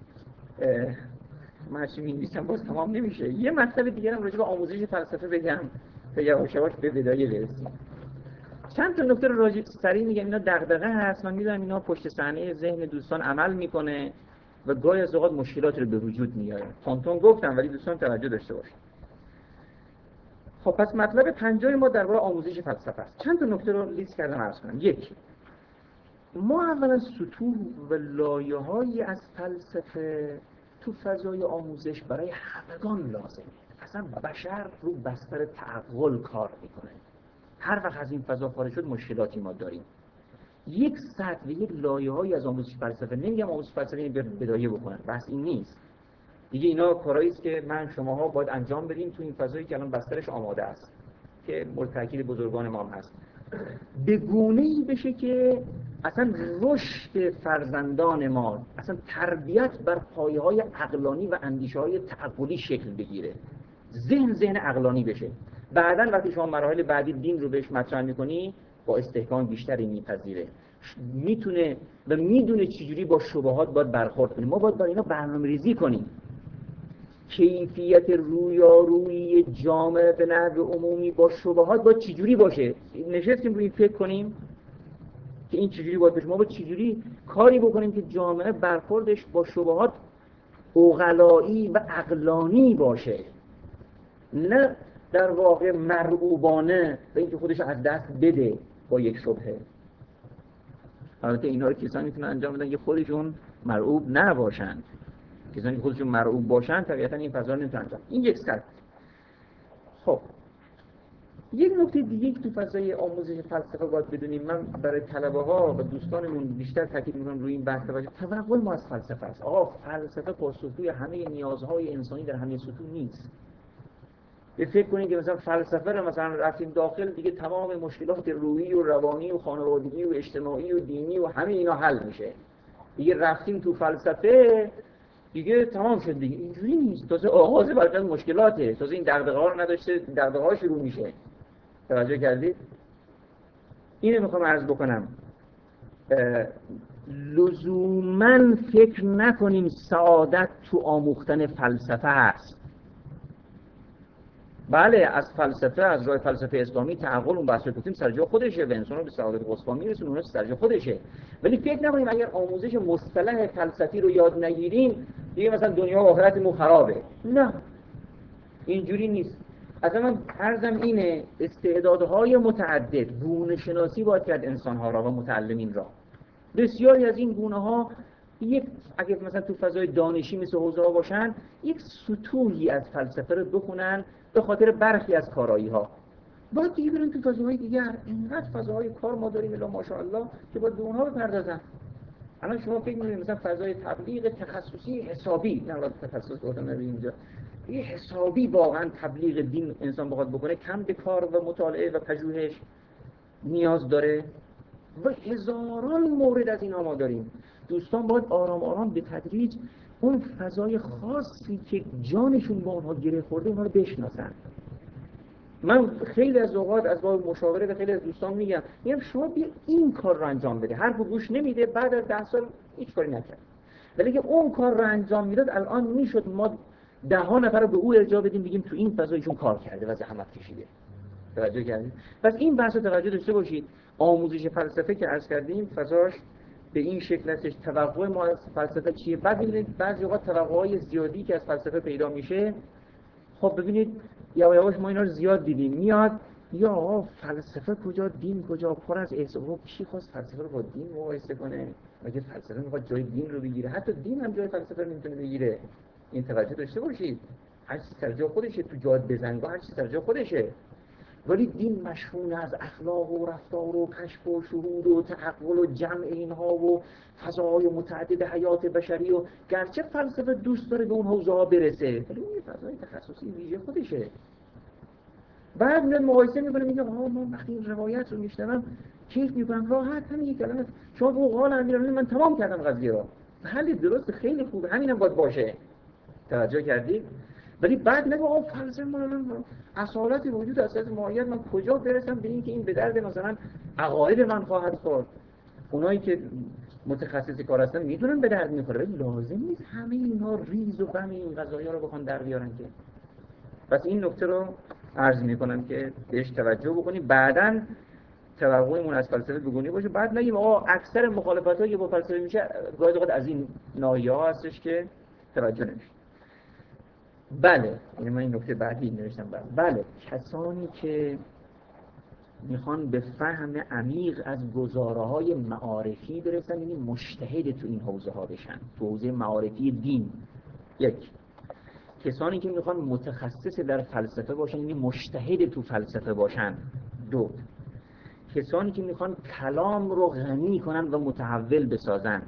من چی می‌نویسم باز تمام نمیشه. یه مطلب دیگه هم راجع به آموزش فلسفه بگم تا یواش یواش به بدایه برسیم. چند تا نکته رو راجع سریع میگم، اینا دغدغه هست، من میدونم اینا پشت صحنه ذهن دوستان عمل میکنه و گاهی از اوقات مشکلات رو به وجود میاره. تونتون گفتم ولی دوستان توجه داشته باشید. خب پس مطلب پنجم ما درباره آموزش فلسفه است. چند تا نکته رو لیست کردم عرض کنم. یک، ما اولا سطوح و لایه‌هایی از فلسفه تو فضای آموزش برای همگان لازمه. اصلا بشر رو بستر تعقل کار میکنه. هر وقت از این فضا خارج شد مشکلاتی ما داریم. یک سطح و یک لایه‌هایی از آموزش فلسفه، نمیگم آموزش فلسفه این بدایه بکنن، بحث این نیست. دیگه اینا کارهایی است که من شماها باید انجام بدیم تو این فضایی که الان بسترش آماده است، که مورد تاکید بزرگان ما هم هست. به گونه‌ای بشه که اصلا رشد فرزندان ما، اصلا تربیت بر پایه‌های عقلانی و اندیشه‌های تعقلی شکل بگیره. ذهن عقلانی بشه. بعداً وقتی شما مراحل بعدی دین رو بهش مطرح می‌کنی، با استحکام بیشتری میپذیره، میتونه و میدونه چجوری با شبهات باید برخورد کنیم. ما باید برای اینا برنامه‌ریزی کنیم. کیفیت رویارویی جامعه به نحو عمومی با شبهات باید چجوری باشه. نشستیم روی فکر کنیم که این چجوری باید بشه. ما باید چجوری کاری بکنیم که جامعه برخوردش با شبهات عقلایی و عقلانی باشه، نه در واقع مرعوبانه به اینکه خودش از دست بده با یک شبهه. البته اینا رو کسانی میتونن انجام بدن که خودشون مرعوب نباشن. کسانی که خودشون مرعوب باشن طبیعتا این فضا رو نمیتونن انجام. این یک سطح. خب یک نکته دیگه که تو فضای آموزش فلسفه باید بدونیم، من برای طلبه‌ها و دوستانمون بیشتر تاکید می‌کنم روی این بحث توجه. توقع ما از فلسفه است. آقا فلسفه پاسخگوی همه نیازهای انسانی در همه سطوح نیست. به فکر کنید که مثلا فلسفه رو مثلا رفتیم داخل، دیگه تمام مشکلات روحی و روانی و خانوادگی و اجتماعی و دینی و همه اینا حل میشه. دیگه رفتیم تو فلسفه دیگه تمام شد. دیگه اینجوری نیست. تازه آغاز برکت مشکلاته. تازه این دغدغه‌ها رو نداشته، دغدغه‌ها شروع میشه. توجه کردید؟ اینو میخوام عرض بکنم. لزوماً فکر نکنیم سعادت تو آموختن فلسفه هست. بله از فلسفه، از راه فلسفه اسلامی تعقل اون بحث رو گفتیم سر جای خودشه و انسان رو به سعادت قصوی میرسونه، اون سر جای خودشه. ولی فکر نکنیم اگر آموزش مصطلح فلسفی رو یاد نگیریم دیگه مثلا دنیا و آخرتمون خرابه. نه اینجوری نیست. اصلا من عرضم اینه استعدادهای متعدد گونه شناسی باید کرد انسان‌ها را و متعلمین را. بسیاری از این گونه ها یک اگه مثلا تو فضای دانشی مثل حوزه ها باشن، یک سطوحی از فلسفه رو بخونن به خاطر برخی از کارایی ها. باید دیگه برن تو فضاهای دیگر. اینقدر فضاهای کار ما داریم الا ماشاءالله که باید به اونها بپردازن. الان شما فکر می‌کنید مثلا فضای تبلیغ تخصصی حسابی، نه البته تخصص گفتم نبی اینجا، یه حسابی واقعا تبلیغ دین انسان بخواد بکنه کم به کار و مطالعه و پژوهش نیاز داره و هزاران مورد از اینا ما داریم. دوستان باید آرام آرام به تدریج اون فضای خاصی که جانشون با اونها گره خورده اونها رو بشناسن. من خیلی از اوقات از باب مشاوره به خیلی از دوستان میگم شما بیا این کار رو انجام بده. حرف گوش نمیده، بعد از 10 سال هیچ کاری نکرد. ولی که اون کار رو انجام میداد الان میشد ما 10 نفر رو به او ارجاع بدیم بگیم تو این فضایشون کار کرده و زحمت کشیده. توجه کردید؟ پس این بحث رو توجه داشته باشید. آموزش فلسفه که عرض کردیم فضاش به این شکل هستش. توقع ما از فلسفه چیه؟ بعد ببینید بعضی اوقات توقعهای زیادی که از فلسفه پیدا میشه، خب ببینید یواش ما اینا رو زیاد دیدیم. میاد یا فلسفه کجا دین کجا، پر از احساب. کی خواست فلسفه رو با دین مقایسه کنه؟ مگه فلسفه میخواد جای دین رو بگیره؟ حتی دین هم جای فلسفه رو نمیتونه بگیره. این توجه داشته باشید. هر چیز سر جای خودشه، تو جاده بزنگاه هر چیز سر جای خودشه. ولی دین مشهور از اخلاق و رفتار و کشف و شهود و تعقل و جمع اینها و فضاهای متعدد حیات بشری و گرچه فلسفه دوست داره به اون حوزه ها برسه ولی اون یه فضای تخصصی ویژه خودشه. بعد میاد مقایسه میکنه میگه من وقتی این روایت رو میشنوم کیف میکنم راحت همین یک کلمه شما بگو قال امیرالمومنین من تمام کردم قضیه رو. حل درست خیلی خوبه، همینم باید باشه. توجه کردید؟ ولی بعد نگو آقا فلسفه من اصالت وجود اصالت ماهیت من کجا برسم به این که این به درد مثلا عقاید من خواهد خورد. اونایی که متخصص کار هستن میدونن به درد میخوره، ولی لازم نیست همه اینها ریز و بم این قضایا رو بخوان در بیارن که. پس این نکته رو عرض میکنم که بهش توجه بکنیم، بعداً توقعمون از فلسفه بگونی باشه، بعد نگیم آقا اکثر مخالفتایی که با فلسفه میشه گاهی اوقات از این ناحیه‌ها هستش که توجه نمیشه. بله، یعنی من این نکته بعدی نوشتم. بله، کسانی که میخوان به فهم عمیق از گزاره‌های معارفی برسن، یعنی مجتهد تو این حوزه ها بشن، تو حوزه معارفی دین. یک، کسانی که میخوان متخصص در فلسفه باشن، یعنی مجتهد تو فلسفه باشن. دو، کسانی که میخوان کلام رو غنی کنن و متحول بسازن.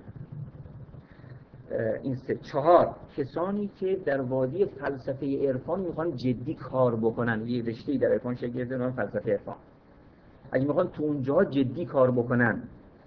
این سه. چهار، کسانی که در وادی فلسفه عرفان میخوان جدی کار بکنن، یه رشته‌ای در عرفان شکل گرفته نام فلسفه عرفان، اگه میخوان تو اونجا جدی کار بکنن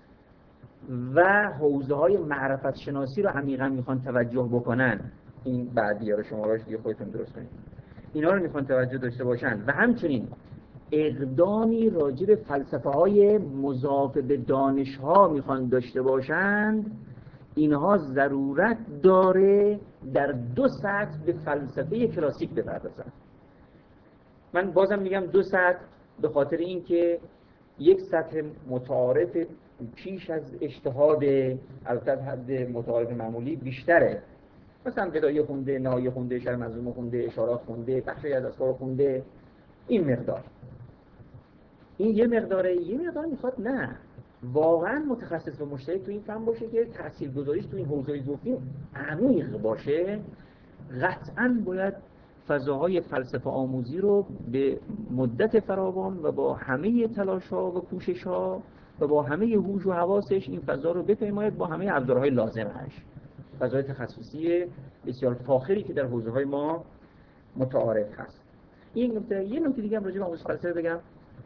و حوزه‌های معرفت شناسی رو عمیقا میخوان توجه بکنن، این بعدی‌ها رو شما راش دیگه خودتون درست کنید، اینا رو میخوان توجه داشته باشن و همچنین اقدامی راجع به فلسفه‌های مضاف به دانش‌ها میخوان داشته باشند، اینها ضرورت داره در دو سطح به فلسفه کلاسیک بپردازن. من بازم میگم دو سطح، به خاطر اینکه یک سطح متعارف پیش از اجتهاد، البته حد متعارف معمولی بیشتره، مثلا بدایه خونده، نهایه خونده، شرح منظومه خونده، اشارات خونده، بخشی از اذکار خونده، این مقدار. این یه مقدار میخواد نه واقعا متخصص و مجتهد تو این فن باشه که تاثیرگذاریش تو این حوزه‌ای گفتیم عمیق باشه. قطعاً باید فضاهای فلسفه آموزی رو به مدت فراوان و با همه تلاش‌ها و کوشش‌ها و با همه هوش و حواسش این فضا رو بپیماید، با همه ابزارهای لازمش. فضای تخصصی بسیار فاخری که در حوزه‌های ما متعارف هست. این نکته. یه نکته دیگه هم راجع به آموزش فلسفه بگم.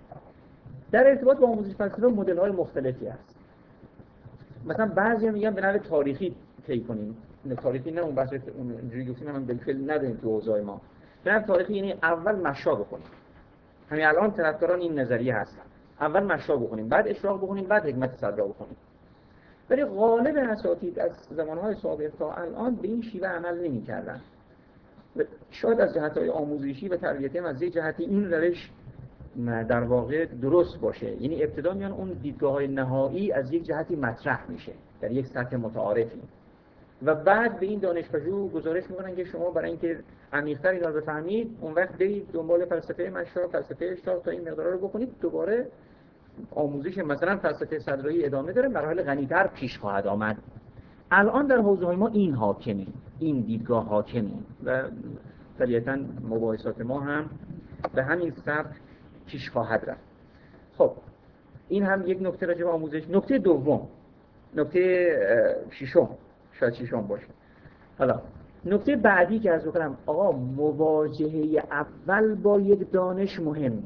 در ارتباط با آموزش فلسفه مدل‌های مختلفی هست. مثلا بعضیا میگن به نحو تاریخی طی کنیم. نه تاریخی نه، اون بحث اینجوری گفتیم هم بالفعل نداریم تو حوزه ما. به نحو تاریخی یعنی اول مشا بکنیم. همین الان طرفداران این نظریه هستن. اول مشا بکنیم، بعد اشراق بکنیم، بعد حکمت صدرا بکنیم. ولی غالب اساتید از زمانهای سابق تا الان به این شیوه عمل نمی‌کردن. شاید از جهت‌های آموزشی و تربیتی هم از جهتی این روش در واقع درست باشه، یعنی ابتدا میان اون دیدگاه‌های نهایی از یک جهتی مطرح میشه در یک سطح متعارفی و بعد به این دانشپژوه گزارش میکنن که شما برای اینکه عمیق‌تر اینا رو بفهمید اون وقت برید دنبال فلسفه مشا، فلسفه اشتراک تا این مقدار رو بکنید، دوباره آموزش مثلا فلسفه صدرایی ادامه داره، مراحل غنی‌تر پیش خواهد آمد. الان در حوزه‌های ما این حاکمه، این دیدگاه حاکمه و طبیعتاً مباحثات ما هم به همین سبک پیش خواهد رفت. خب این هم یک نکته راجع به آموزش. نکته دوم، نکته ششم، شاید ششم باشه. حالا نکته بعدی که عرض بکنم، آقا مواجهه اول با یک دانش مهمه.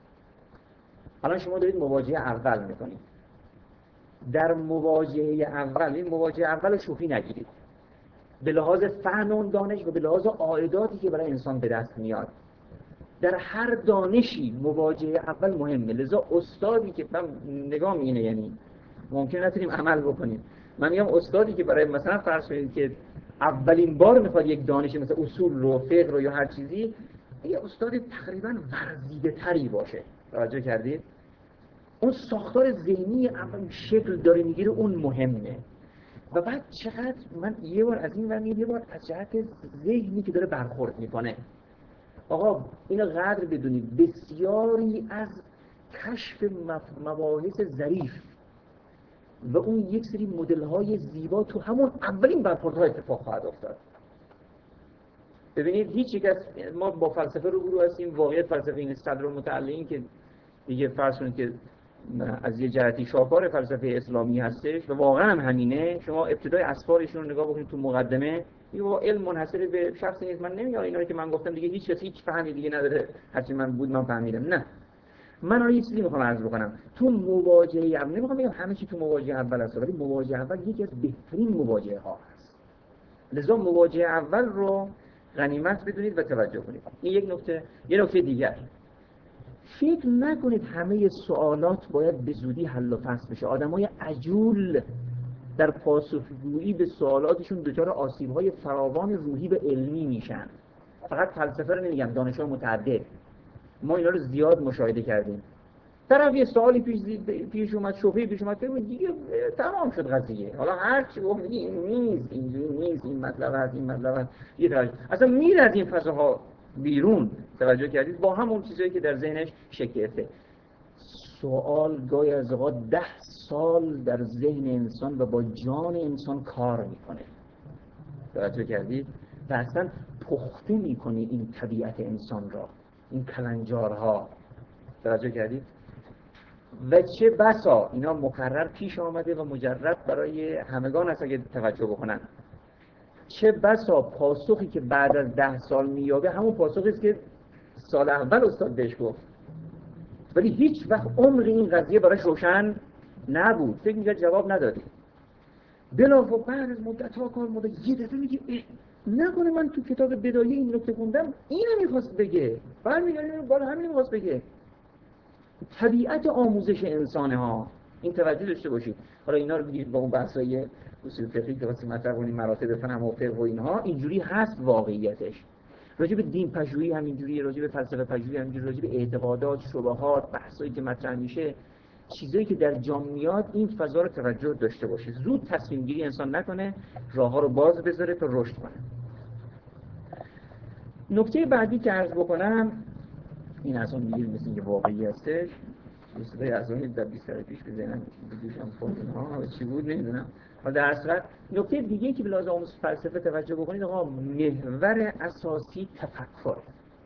الان شما دارید مواجهه اول میکنید. در مواجهه اول، این مواجهه اول رو شوخی نگیرید، به لحاظ فهم اون دانش و به لحاظ عائداتی که برای انسان به دست میاد. در هر دانشی مواجهه اول مهمه. لذا استادی که من نگام اینه، یعنی ممکن نتونیم عمل بکنیم، من میگم استادی که برای مثلا فرض کنید که اولین بار میخواد یک دانشی مثل اصول رو، فقه رو یا هر چیزی، یه استاد تقریبا ورزیده تری باشه. توجه کردید؟ اون ساختار ذهنی اول شکل داره میگیره، اون مهمه. و بعد چقدر من یه بار از این ور یه بار از جهت ذهنی که داره برخورد میکنه. آقا اینو قدر بدونید، بسیاری از کشف مباحث ظریف و اون یک سری مدل‌های زیبا تو همون اولین برخوردها اتفاق خواهد افتاد. ببینید هیچ یک از ما با فلسفه روبرو هستیم، واقعیت فلسفه این صدر المتعلقین که دیگه فرض کنید که از یه جهتی شاهکار فلسفه اسلامی هستش و واقعا هم همینه. شما ابتدای اسفارشون رو نگاه بکنید تو مقدمه، با علم منحصر به شخص نیست. من نمیگم اینا رو که من گفتم دیگه هیچ کسی هیچ فهمی دیگه نداره، هرچی من بود من فهمیدم. نه، من الان یه چیزی میخوام عرض بکنم. تو مواجهه اول، نمیخوام بگم همه چی تو مواجهه اول است، ولی مواجهه اول یکی از بهترین مواجهه ها هست. لذا مواجهه اول رو غنیمت بدونید و توجه کنید. این یک نکته. یه نکته دیگر، فکر نکنید همه سوالات باید به زودی حل و فصل بشه. آدمای عجول در پاسخگویی به سوالاتشون دچار آسیب‌های فراوان روحی و علمی میشن. فقط فلسفه رو نمیگم، دانش‌های متعدد ما اینا رو زیاد مشاهده کردیم. طرف یه سوالی پیش اومد، شبهه‌ای پیش اومد، دیگه تمام شد قضیه. حالا هر چی گفت میگه این نیست، اینجوری نیست، این مطلب هست، این مطلب هست. یه توجه اصلا میره از این فضاها بیرون. توجه کردید؟ با همون چیزایی که در ذهنش شکل گرفته. سوال گاهی از اوقات 10 سال در ذهن انسان و با جان انسان کار میکنه. توجه کردید؟ و اصلا پخته میکنه این طبیعت انسان را، این کلنجارها. توجه کردید؟ و چه بسا اینا مکرر پیش آمده و مجرب برای همگان است اگه توجه بکنن. چه بسا پاسخی که بعد از 10 سال میابه همون پاسخی است که سال اول استاد بهش گفت، ولی هیچ وقت عمر این قضیه براش روشن نبود، فکر می‌کرد جواب ندادی. بلافاصله بعد از مدت‌ها کار مدت یه دفعه میگه نکنه من تو کتاب بدایه این رو که خوندم اینو می‌خواست بگه، برمیگردیم بالا همین می‌خواست بگه. طبیعت آموزش انسانه ها، این توجه داشته باشید. حالا اینا رو بگید با اون بحثای اصول فقهی که واسه مطرح کنیم، مراتب فهم و فقه و اینها، اینجوری هست واقعیتش. راجع به دین پژوهی همینجوریه، راجع به فلسفه پژوهی همینجوریه، راجع به اعتقادات، شبهات، بحثایی که مطرح میشه، چیزایی که در جا میاد، این فضا رو توجه داشته باشه. زود تصمیم گیری انسان نکنه، راهها رو باز بذاره تا رشد کنه. نکته بعدی که عرض بکنم این اصلا میگه مثل اینکه واقعی هستش. صدای اذانی در 20 دقیقه پیش بزنم دوشم خورد ها چی بود نمیدونم. حالا در اصل نکته دیگه که به لحاظ آموزش فلسفه توجه بکنید، آقا محور اساسی تفکر.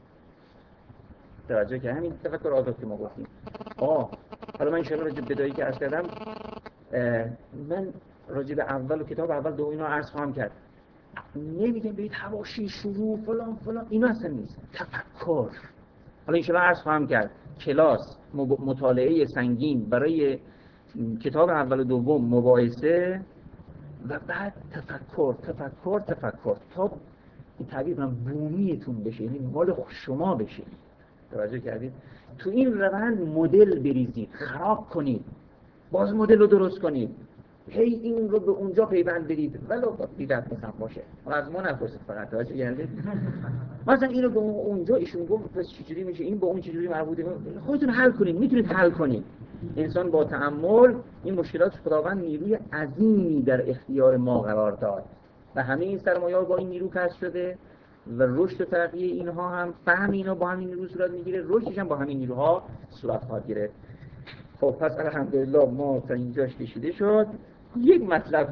توجه که همین تفکر آزاد که ما گفتیم. حالا من ان شاء الله راجع به بدایی که عرض کردم، من راجع به اول و کتاب اول دو اینا عرض خواهم کرد. نمیگم برید حواشی شروع فلان فلان، اینا اصلا نیست. تفکر. حالا ان شاء الله عرض خواهم کرد کلاس مطالعه سنگین برای کتاب اول و دوم، مباحثه و بعد تفکر تا این تعبیر من بومیتون بشه، یعنی مال شما بشه. توجه کردید؟ تو این روند مدل بریزید، خراب کنید، باز مدل رو درست کنید، هی این رو به اونجا پیوند بدید ولو بیدت مثلا باشه. از ما نپرسید فقط. توجه کردید؟ مثلا اینو به اونجا ایشون گفت پس چجوری میشه، این با اون چجوری مربوطه، خودتون حل کنید. میتونید حل کنید. انسان با تأمل این مشکلات خداوند نیروی عظیمی در اختیار ما قرار داد و همه این سرمایه‌ها با این نیرو کسب شده و رشد و ترقی اینها هم، فهم اینا با همین نیرو صورت میگیره، رشدش هم با همین نیروها صورت خواهد گرفت. خب پس الحمدلله ما تا اینجاش کشیده شد. یک مطلب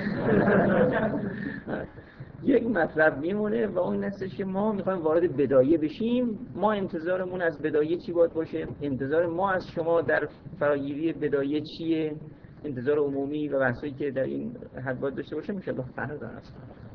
میمونه و اون هستش که ما میخوایم وارد بدایه بشیم. ما انتظارمون از بدایه چی باید باشه؟ انتظار ما از شما در فراگیری بدایه چیه؟ انتظار عمومی و بحثایی که در این حد باید داشته باشه میشه الله فهر دارم.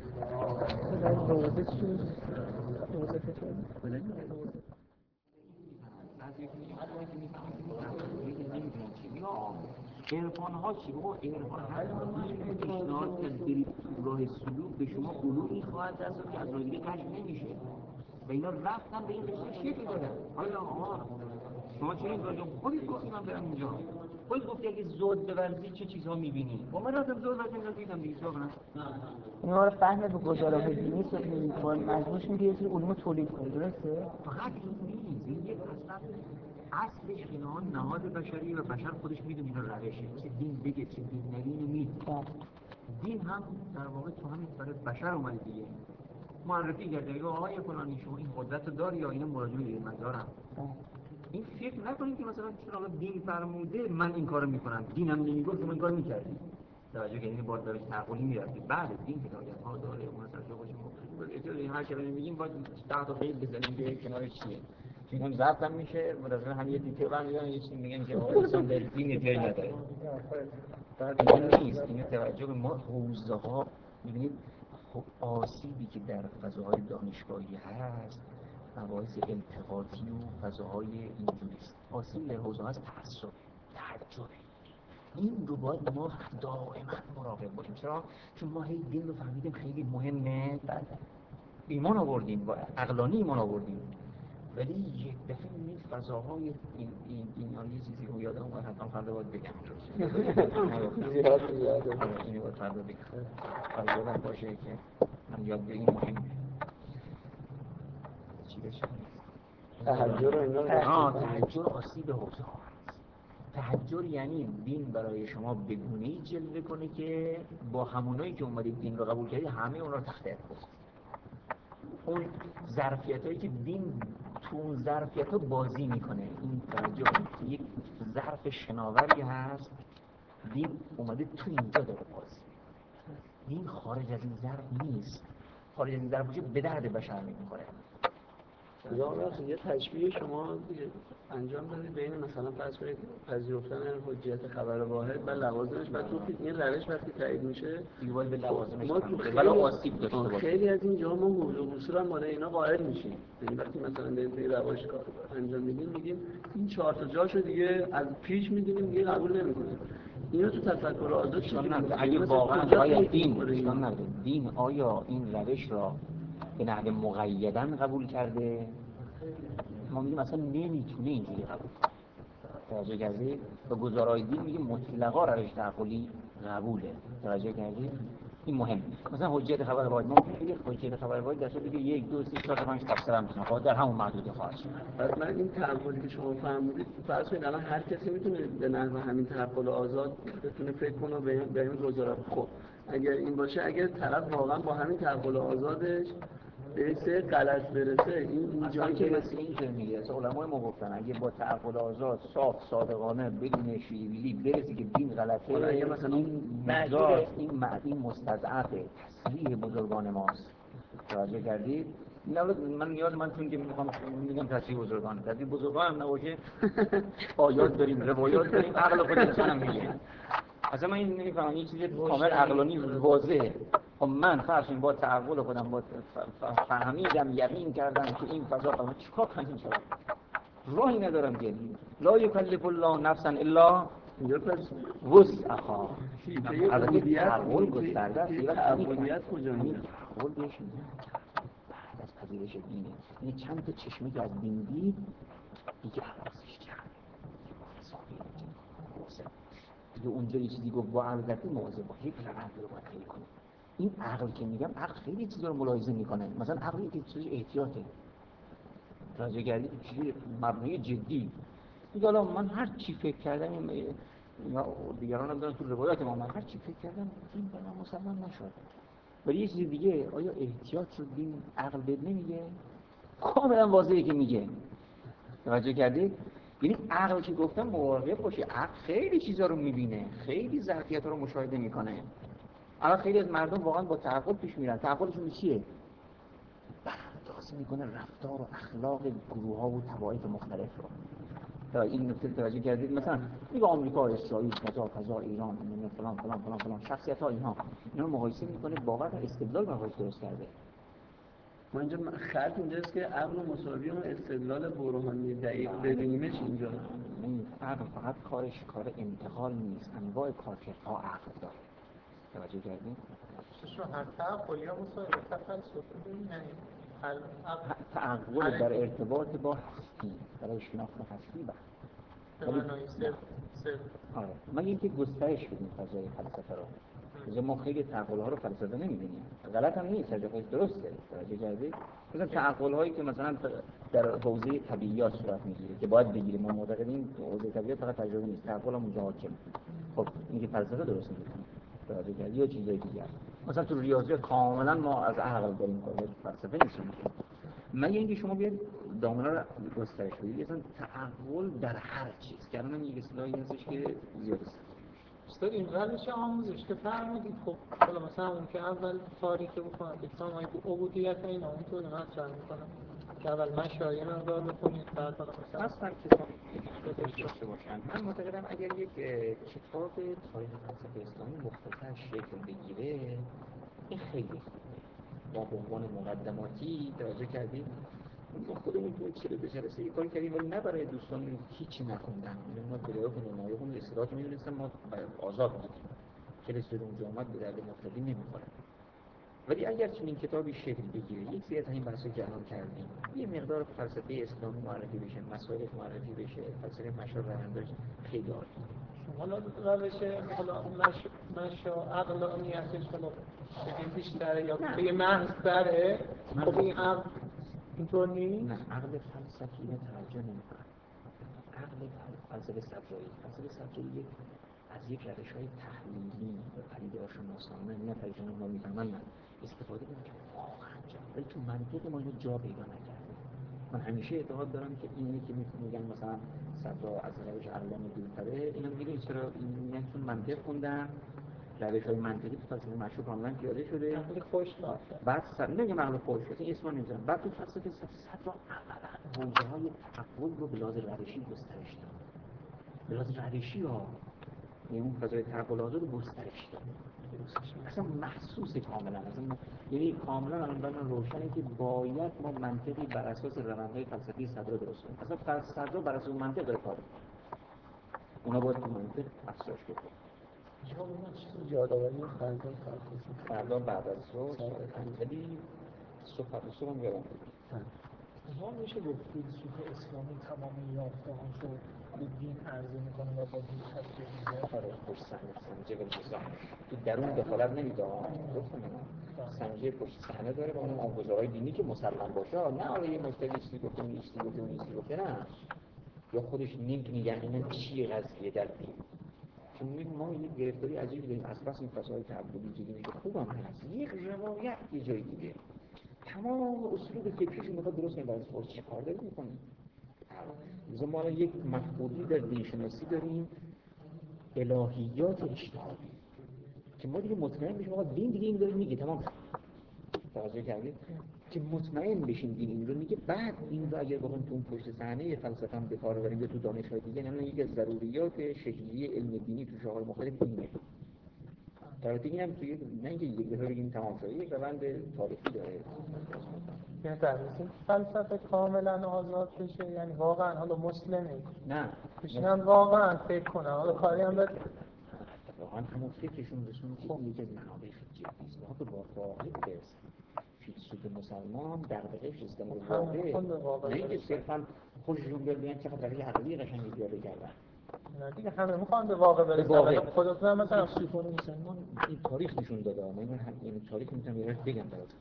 عرفان ها چی؟ بابا عرفان هر این پیشنهاد که برید راه سلوک به شما علومی خواهد دست که از راه دیگه کشف نمیشه و اینا رفتن به این قصه شکل دادن. حالا شما چه این راجع خودت گفتی من برم اینجا، خودت گفتی اگه زود بورزی چه چیزها میبینی؟ با من رفتم زود ورزی دیدم دیگه چیکار کنم؟ اینا رو فهم به گزاره‌های دینی می‌کنه، مجبورش می‌گه یه سری علوم تولید کنه. درسته؟ فقط این نیست، این یک اصلش اینا نهاد بشری و بشر خودش میدونه اینا روشه. مثل دین بگه چه دین نگه اینو میدونه. دین هم در واقع تو همین برای بشر اومده دیگه. معرفی کرده میگه آقای فلانی شما این قدرت رو داری یا اینو مراجعه میگه من دارم. این فکر نکنید که مثلا چون آقا دین فرموده من این کارو میکنم، دینم نمیگفت من این کارو میکردی. توجه کنید باید برای تعقلی میرفتی. بعد دین هدایت ها داره، مثلا باشیم هر چه میگیم باید تحت قید بزنیم که کنارش چیه. چون هم ضبط میشه مدرسه هم یه دیگه برمیگردن یه چیزی میگن که آقا انسان در دین احتیاج نداره. بعد این نیست. این توجه به ما حوزه ها میبینید آسیبی که در فضاهای دانشگاهی هست، مباحث التقاطی و فضاهای اینجوریست. آسیب در حوزه هست تعصب، تعجب. این رو باید ما دائما مراقب باشیم. چرا؟ چون ما هی دین رو فهمیدیم خیلی مهمه، ایمان آوردیم و عقلانی ایمان آوردیم ولی یک دفعه این فضاهای این یه چیزی رو یادم اومد، حتما فردا باید بگم زیاد اینو باید فردا بگم، فردا یادم باشه که من یاد بگیم مهمه. چی بشه؟ تحجر و اینا تحجر آسیب حوزه ها هست. تحجر یعنی دین برای شما به گونه‌ای جلوه کنه که با همونایی که اومدید دین رو قبول کردید همه اونا رو تحت ارتباط، اون ظرفیتایی که دین تو اون ظرفیت‌ها بازی میکنه. این توجه یک ظرف شناوری هست، دین اومده تو اینجا داره بازی. دین خارج از این ظرف نیست، خارج از این ظرف باشه به درد بشر نمیخوره. یه تشبیه شما انجام دادید بین مثلا فرض کنید پذیرفتن حجیت خبر واحد و لوازمش، بعد تو این روش وقتی تایید میشه دیگه به لوازمش ما تو ولی آسیب داشته باشه. خیلی از این جاها ما موضوع اصول هم مال اینا قائل میشیم. یعنی وقتی مثلا به روش کار انجام میدیم این 4 تا جاشو دیگه از پیش میدونیم دیگه قبول نمیکنیم. اینو تو تفکر آزاد چون اگه واقعا آیا دین آیا این روش را به نحو مقیداً قبول کرده؟ ما میگیم مثلا نمیتونه اینجوری قبول کنه. توجه کردید؟ به گزارای دین میگیم مطلقا روش تعقلی قبوله. توجه کردید؟ این مهم. مثلا حجیت خبر واحد، ما میگیم حجیت خبر واحد در صورتی که 1 2 3 4 5 تفسیر میتونه خواهد در همون محدوده خواهد شد. پس من این تعقلی که شما فرمودید فرض کنید الان هر کسی میتونه به نحو همین تعقل آزاد بتونه فکر کنه و به این گزارا. خب اگر این باشه، اگر طرف واقعا با همین تعقل آزادش به سه غلط برسه، این جایی که مثل این که میگه اصلا علمای ما گفتن اگه با تعقل آزاد صاف صادقانه بدون شیویی برسی که دین غلطه، اگه مثلا این مقدار این مستضعف تصریح بزرگان ماست. توجه کردید؟ من نیاز من چون که میخوام میگم تصریح بزرگان هم نباشه، آیات داریم، روایات داریم، عقل خود انسان هم میگه. اصلا من این نمیفهمم، این چیز کامل عقلانی واضحه. خب من فرض با تعقل خودم با فهمیدم، یقین کردم که این فضا قرار چیکار کنم، راهی ندارم که لا یکلف الله نفسا الا وسعها. البته تعقل گسترده است، تعقلیت کجا میاد؟ تعقل بهش میگن بعد از پذیرش دینه. یعنی چند تا چشمه که از دین دید دیگه حواسش جمعه، دیگه اونجا یه چیزی گفت با عقل دقیق مواظب باش، یک عقل رو باید خیلی کنه. این عقل که میگم، عقل خیلی چیزا رو ملاحظه میکنه. مثلا عقل یک چیز احتیاطه. توجه کردید؟ چیزی مبنی جدی. میگه حالا من هر چی فکر کردم، اینا دیگران هم دارن تو روایات ما، من هر چی فکر کردم این به من مسلمان نشد. ولی یه چیز دیگه، آیا احتیاط شد دین عقل بد نمیگه؟ کاملا واضحه که میگه. توجه کردید؟ یعنی عقل که گفتم مواظب باشه، عقل خیلی چیزا رو میبینه، خیلی ظرفیت‌ها رو مشاهده میکنه. الان خیلی از مردم واقعا با تعقل پیش میرن. تعقلشون چیه؟ براندازی میکنه رفتار و اخلاق گروه‌ها و طوایف مختلف رو. تا این نکته توجه کردید؟ مثلا میگه آمریکا، اسرائیل، فضا، ایران، فلان شخصیت‌ها اینا رو مقایسه میکنه، باور و استدلال بر درست کرده. ما اینجا خط اینجاست که عقل مساوی اون استدلال برهانی دقیق ببینیمش اینجا. این فقط کارش کار انتقال نیست، انواع کارکردها عقل داره. توجه کردید؟ شما هر تعقلی ها مساوی تفلسفی یعنی تعقل در ارتباط با هستی، برای شناخت هستی به معنای صرف. آره، مگه اینکه گسترش بدیم فضای فلسفه رو. ما خیلی تعقل‌ها رو فلسفه نمی‌بینیم. غلط هم نیست، تجربه درسته. توجه کردید؟ مثلا تعقل‌هایی که مثلا در حوزه طبیعیات صورت می‌گیره که باید بگیریم، ما معتقدیم حوزه طبیعیات فقط تجربه نیست، تعقل هم اونجا حاکمه. خب این که فلسفه درست می‌کنه. توجه کردید؟ یا چیزای دیگه. مثلا تو ریاضیات کاملا ما از عقل داریم کار، فلسفه نیست. مگه اینکه شما بیاید دامنه رو گسترش بدید، مثلا تعقل در هر چیز. که الان یک اصطلاحی هستش که زیاد استاد این روش آموزش که فرمودید، خب حالا مثلا اون که اول تاریخی بکنم بکنم های عبودیت اینا اونطور مطرح میکنم که اول مشایع مقدار بکنید بعد حالا مثلا کتاب داشته باشن. من معتقدم اگر یک کتاب تاریخ فلسفه اسلامی مختصر شکل بگیره این خیلی خوبه. ما به عنوان مقدماتی توجه کردیم ما خودمون تو چه جلسه یه کاری کردیم، ولی نه برای دوستان هیچی نخوندن. ما بدايه کنیم نایخون اصطلاحات می‌دونستم، ما آزاد بودیم. کلاس اونجا اومد به درد مبتدی نمی‌خوره. ولی اگر چنین کتابی شکل بگیره، یک سری از این بحثا که الان کردیم، یه مقدار فلسفه اسلامی معرفی بشه، مسائل معرفی بشه، فلسفه مشا برنداش خیلی عالی. حالا روش حالا مشا عقلانیتش حالا بگیم بیشتره یا بگیم محض‌تره، خب این عقل اینطور نیست؟ نه، عقل فلسفی اینو توجه نمی‌کنه. عقل فلسفه صدرایی از یک روش‌های تحلیلی و پدیدارشناسانه، نه پدیدارشناسانه ما می‌فهمن، من استفاده کنم که واقعاً جا، ولی تو منطق ما اینو جا پیدا نکرده. من همیشه اعتقاد دارم که اینی که میگن مثلا صدرا از روش عقلانی دورتره، اینا میگن چرا این چون منطق خوندن، روش‌های منطقی تو فلسفه مشهور کاملاً پیاده شده. عقل خوش داشت. بعد نمیگم عقل خوش، این اسمو نمیذارم. بعد تو فلسفه صدرا عملاً حوزه‌های تحول رو به لحاظ روشی گسترش داد. به لحاظ روشی ها، یعنی اون فضای تحول آزاد رو گسترش داد. اصلا محسوس کاملا، یعنی کاملا الان برای من روشنه که باید ما منطقی بر اساس روندهای فلسفی صدرا درست کنیم. اصلا صدرا بر اساس منطق داره کار می‌کنه. اونا باید تو منطق افزایش بدن. یادآوری فردا بعد از ظهر ولی صبح هم یادم ما میشه به فیلسوف اسلامی تمام یافته‌هاشو به دین عرضه میکنه و با دین تفکیک میکنه. آره، پشت سنجه و نظام تو درون دخالت نمیده. گفتم من سنجه پشت صحنه داره با اون آموزه‌های دینی که مسلمان باشه، نه حالا یه مشکلی چیزی گفته اون چیزی گفته اون چیزی گفته، نه، یا خودش نمی‌دونه یقینا چیه قضیه در دین. چون ما یه گرفتاری عجیبی داریم از پس این فضای تعبدی که دیگه خوبم هست، یک روایت یه جای دیگه تمام اصول فکریشو میخواد درست کنه. برای خودش چی کار داره میکنه؟ مثلا ما یک مفهومی در دینشناسی داریم، الهیات اجتهادی، که ما دیگه مطمئن بشیم آقا دین دیگه این داره میگه، تمام توجه کردید که مطمئن بشیم دین این رو میگه. بعد این رو اگر بخوایم تو اون پشت صحنه فلسفه هم به کار ببریم یا تو دانش‌های دیگه، یعنی یکی از ضروریات شکلی علم دینی تو شاخه‌های مختلف دینه. در دیگه هم توی نه اینکه یک دفعه بگیم تمام شده، یک روند تاریخی داره. بهتر نیست فلسفه کاملا آزاد بشه، یعنی واقعا حالا مسلمی نه بشینن واقعا فکر کنن، حالا کاری هم باید واقعا همون فکرشون رسون که یکی از منابع جدی است. ما با واقع برسیم. فیلسوف مسلمان دغدغه‌اش سیستم واقع، نه اینکه صرفاً خودشون بیان چقدر روش عقلی قشنگی پیاده کردن. نه دیگه همه میخوان به واقع برسن. خودتون هم مثلا فیلسوفان مسلمان این تاریخ نشون داده. من این تاریخ میتونم یه بگم براتون.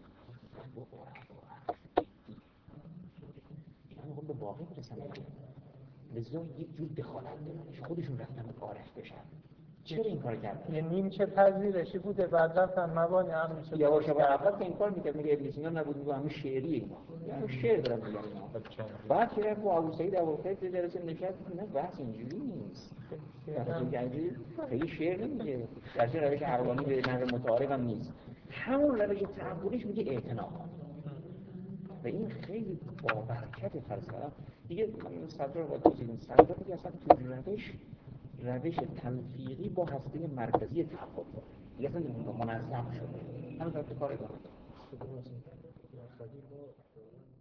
اینا میخوان به واقع برسن، لذا یک جور دخالت دارن، خودشون رفتن عارف بشن. چرا این کار کردن؟ یه نیمچه پذیرشی بوده، بعد رفتن مبانی عقل میشه. یواش یواش اول که این کار میکرد، میگه ابن سینا نبود، میگه همین شعریه اینا، یعنی شعر دارن میگن اینا. بعد که رفت با ابو سعید ابوالخیر یه جلسه نشست، نه بحث اینجوری نیست. یعنی خیلی شعر نمیگه، در چه روش عقلانی به نحو متعارف هم نیست. همون روش تعبدیش میگه اعتنا. و این خیلی با برکت فلسفه دیگه. من صدر رو باید بگیم، صدر دیگه اصلا تو روش تلفیقی با هسته مرکزی تحول دیگه اصلا منظم شده. همون طرف کار داره.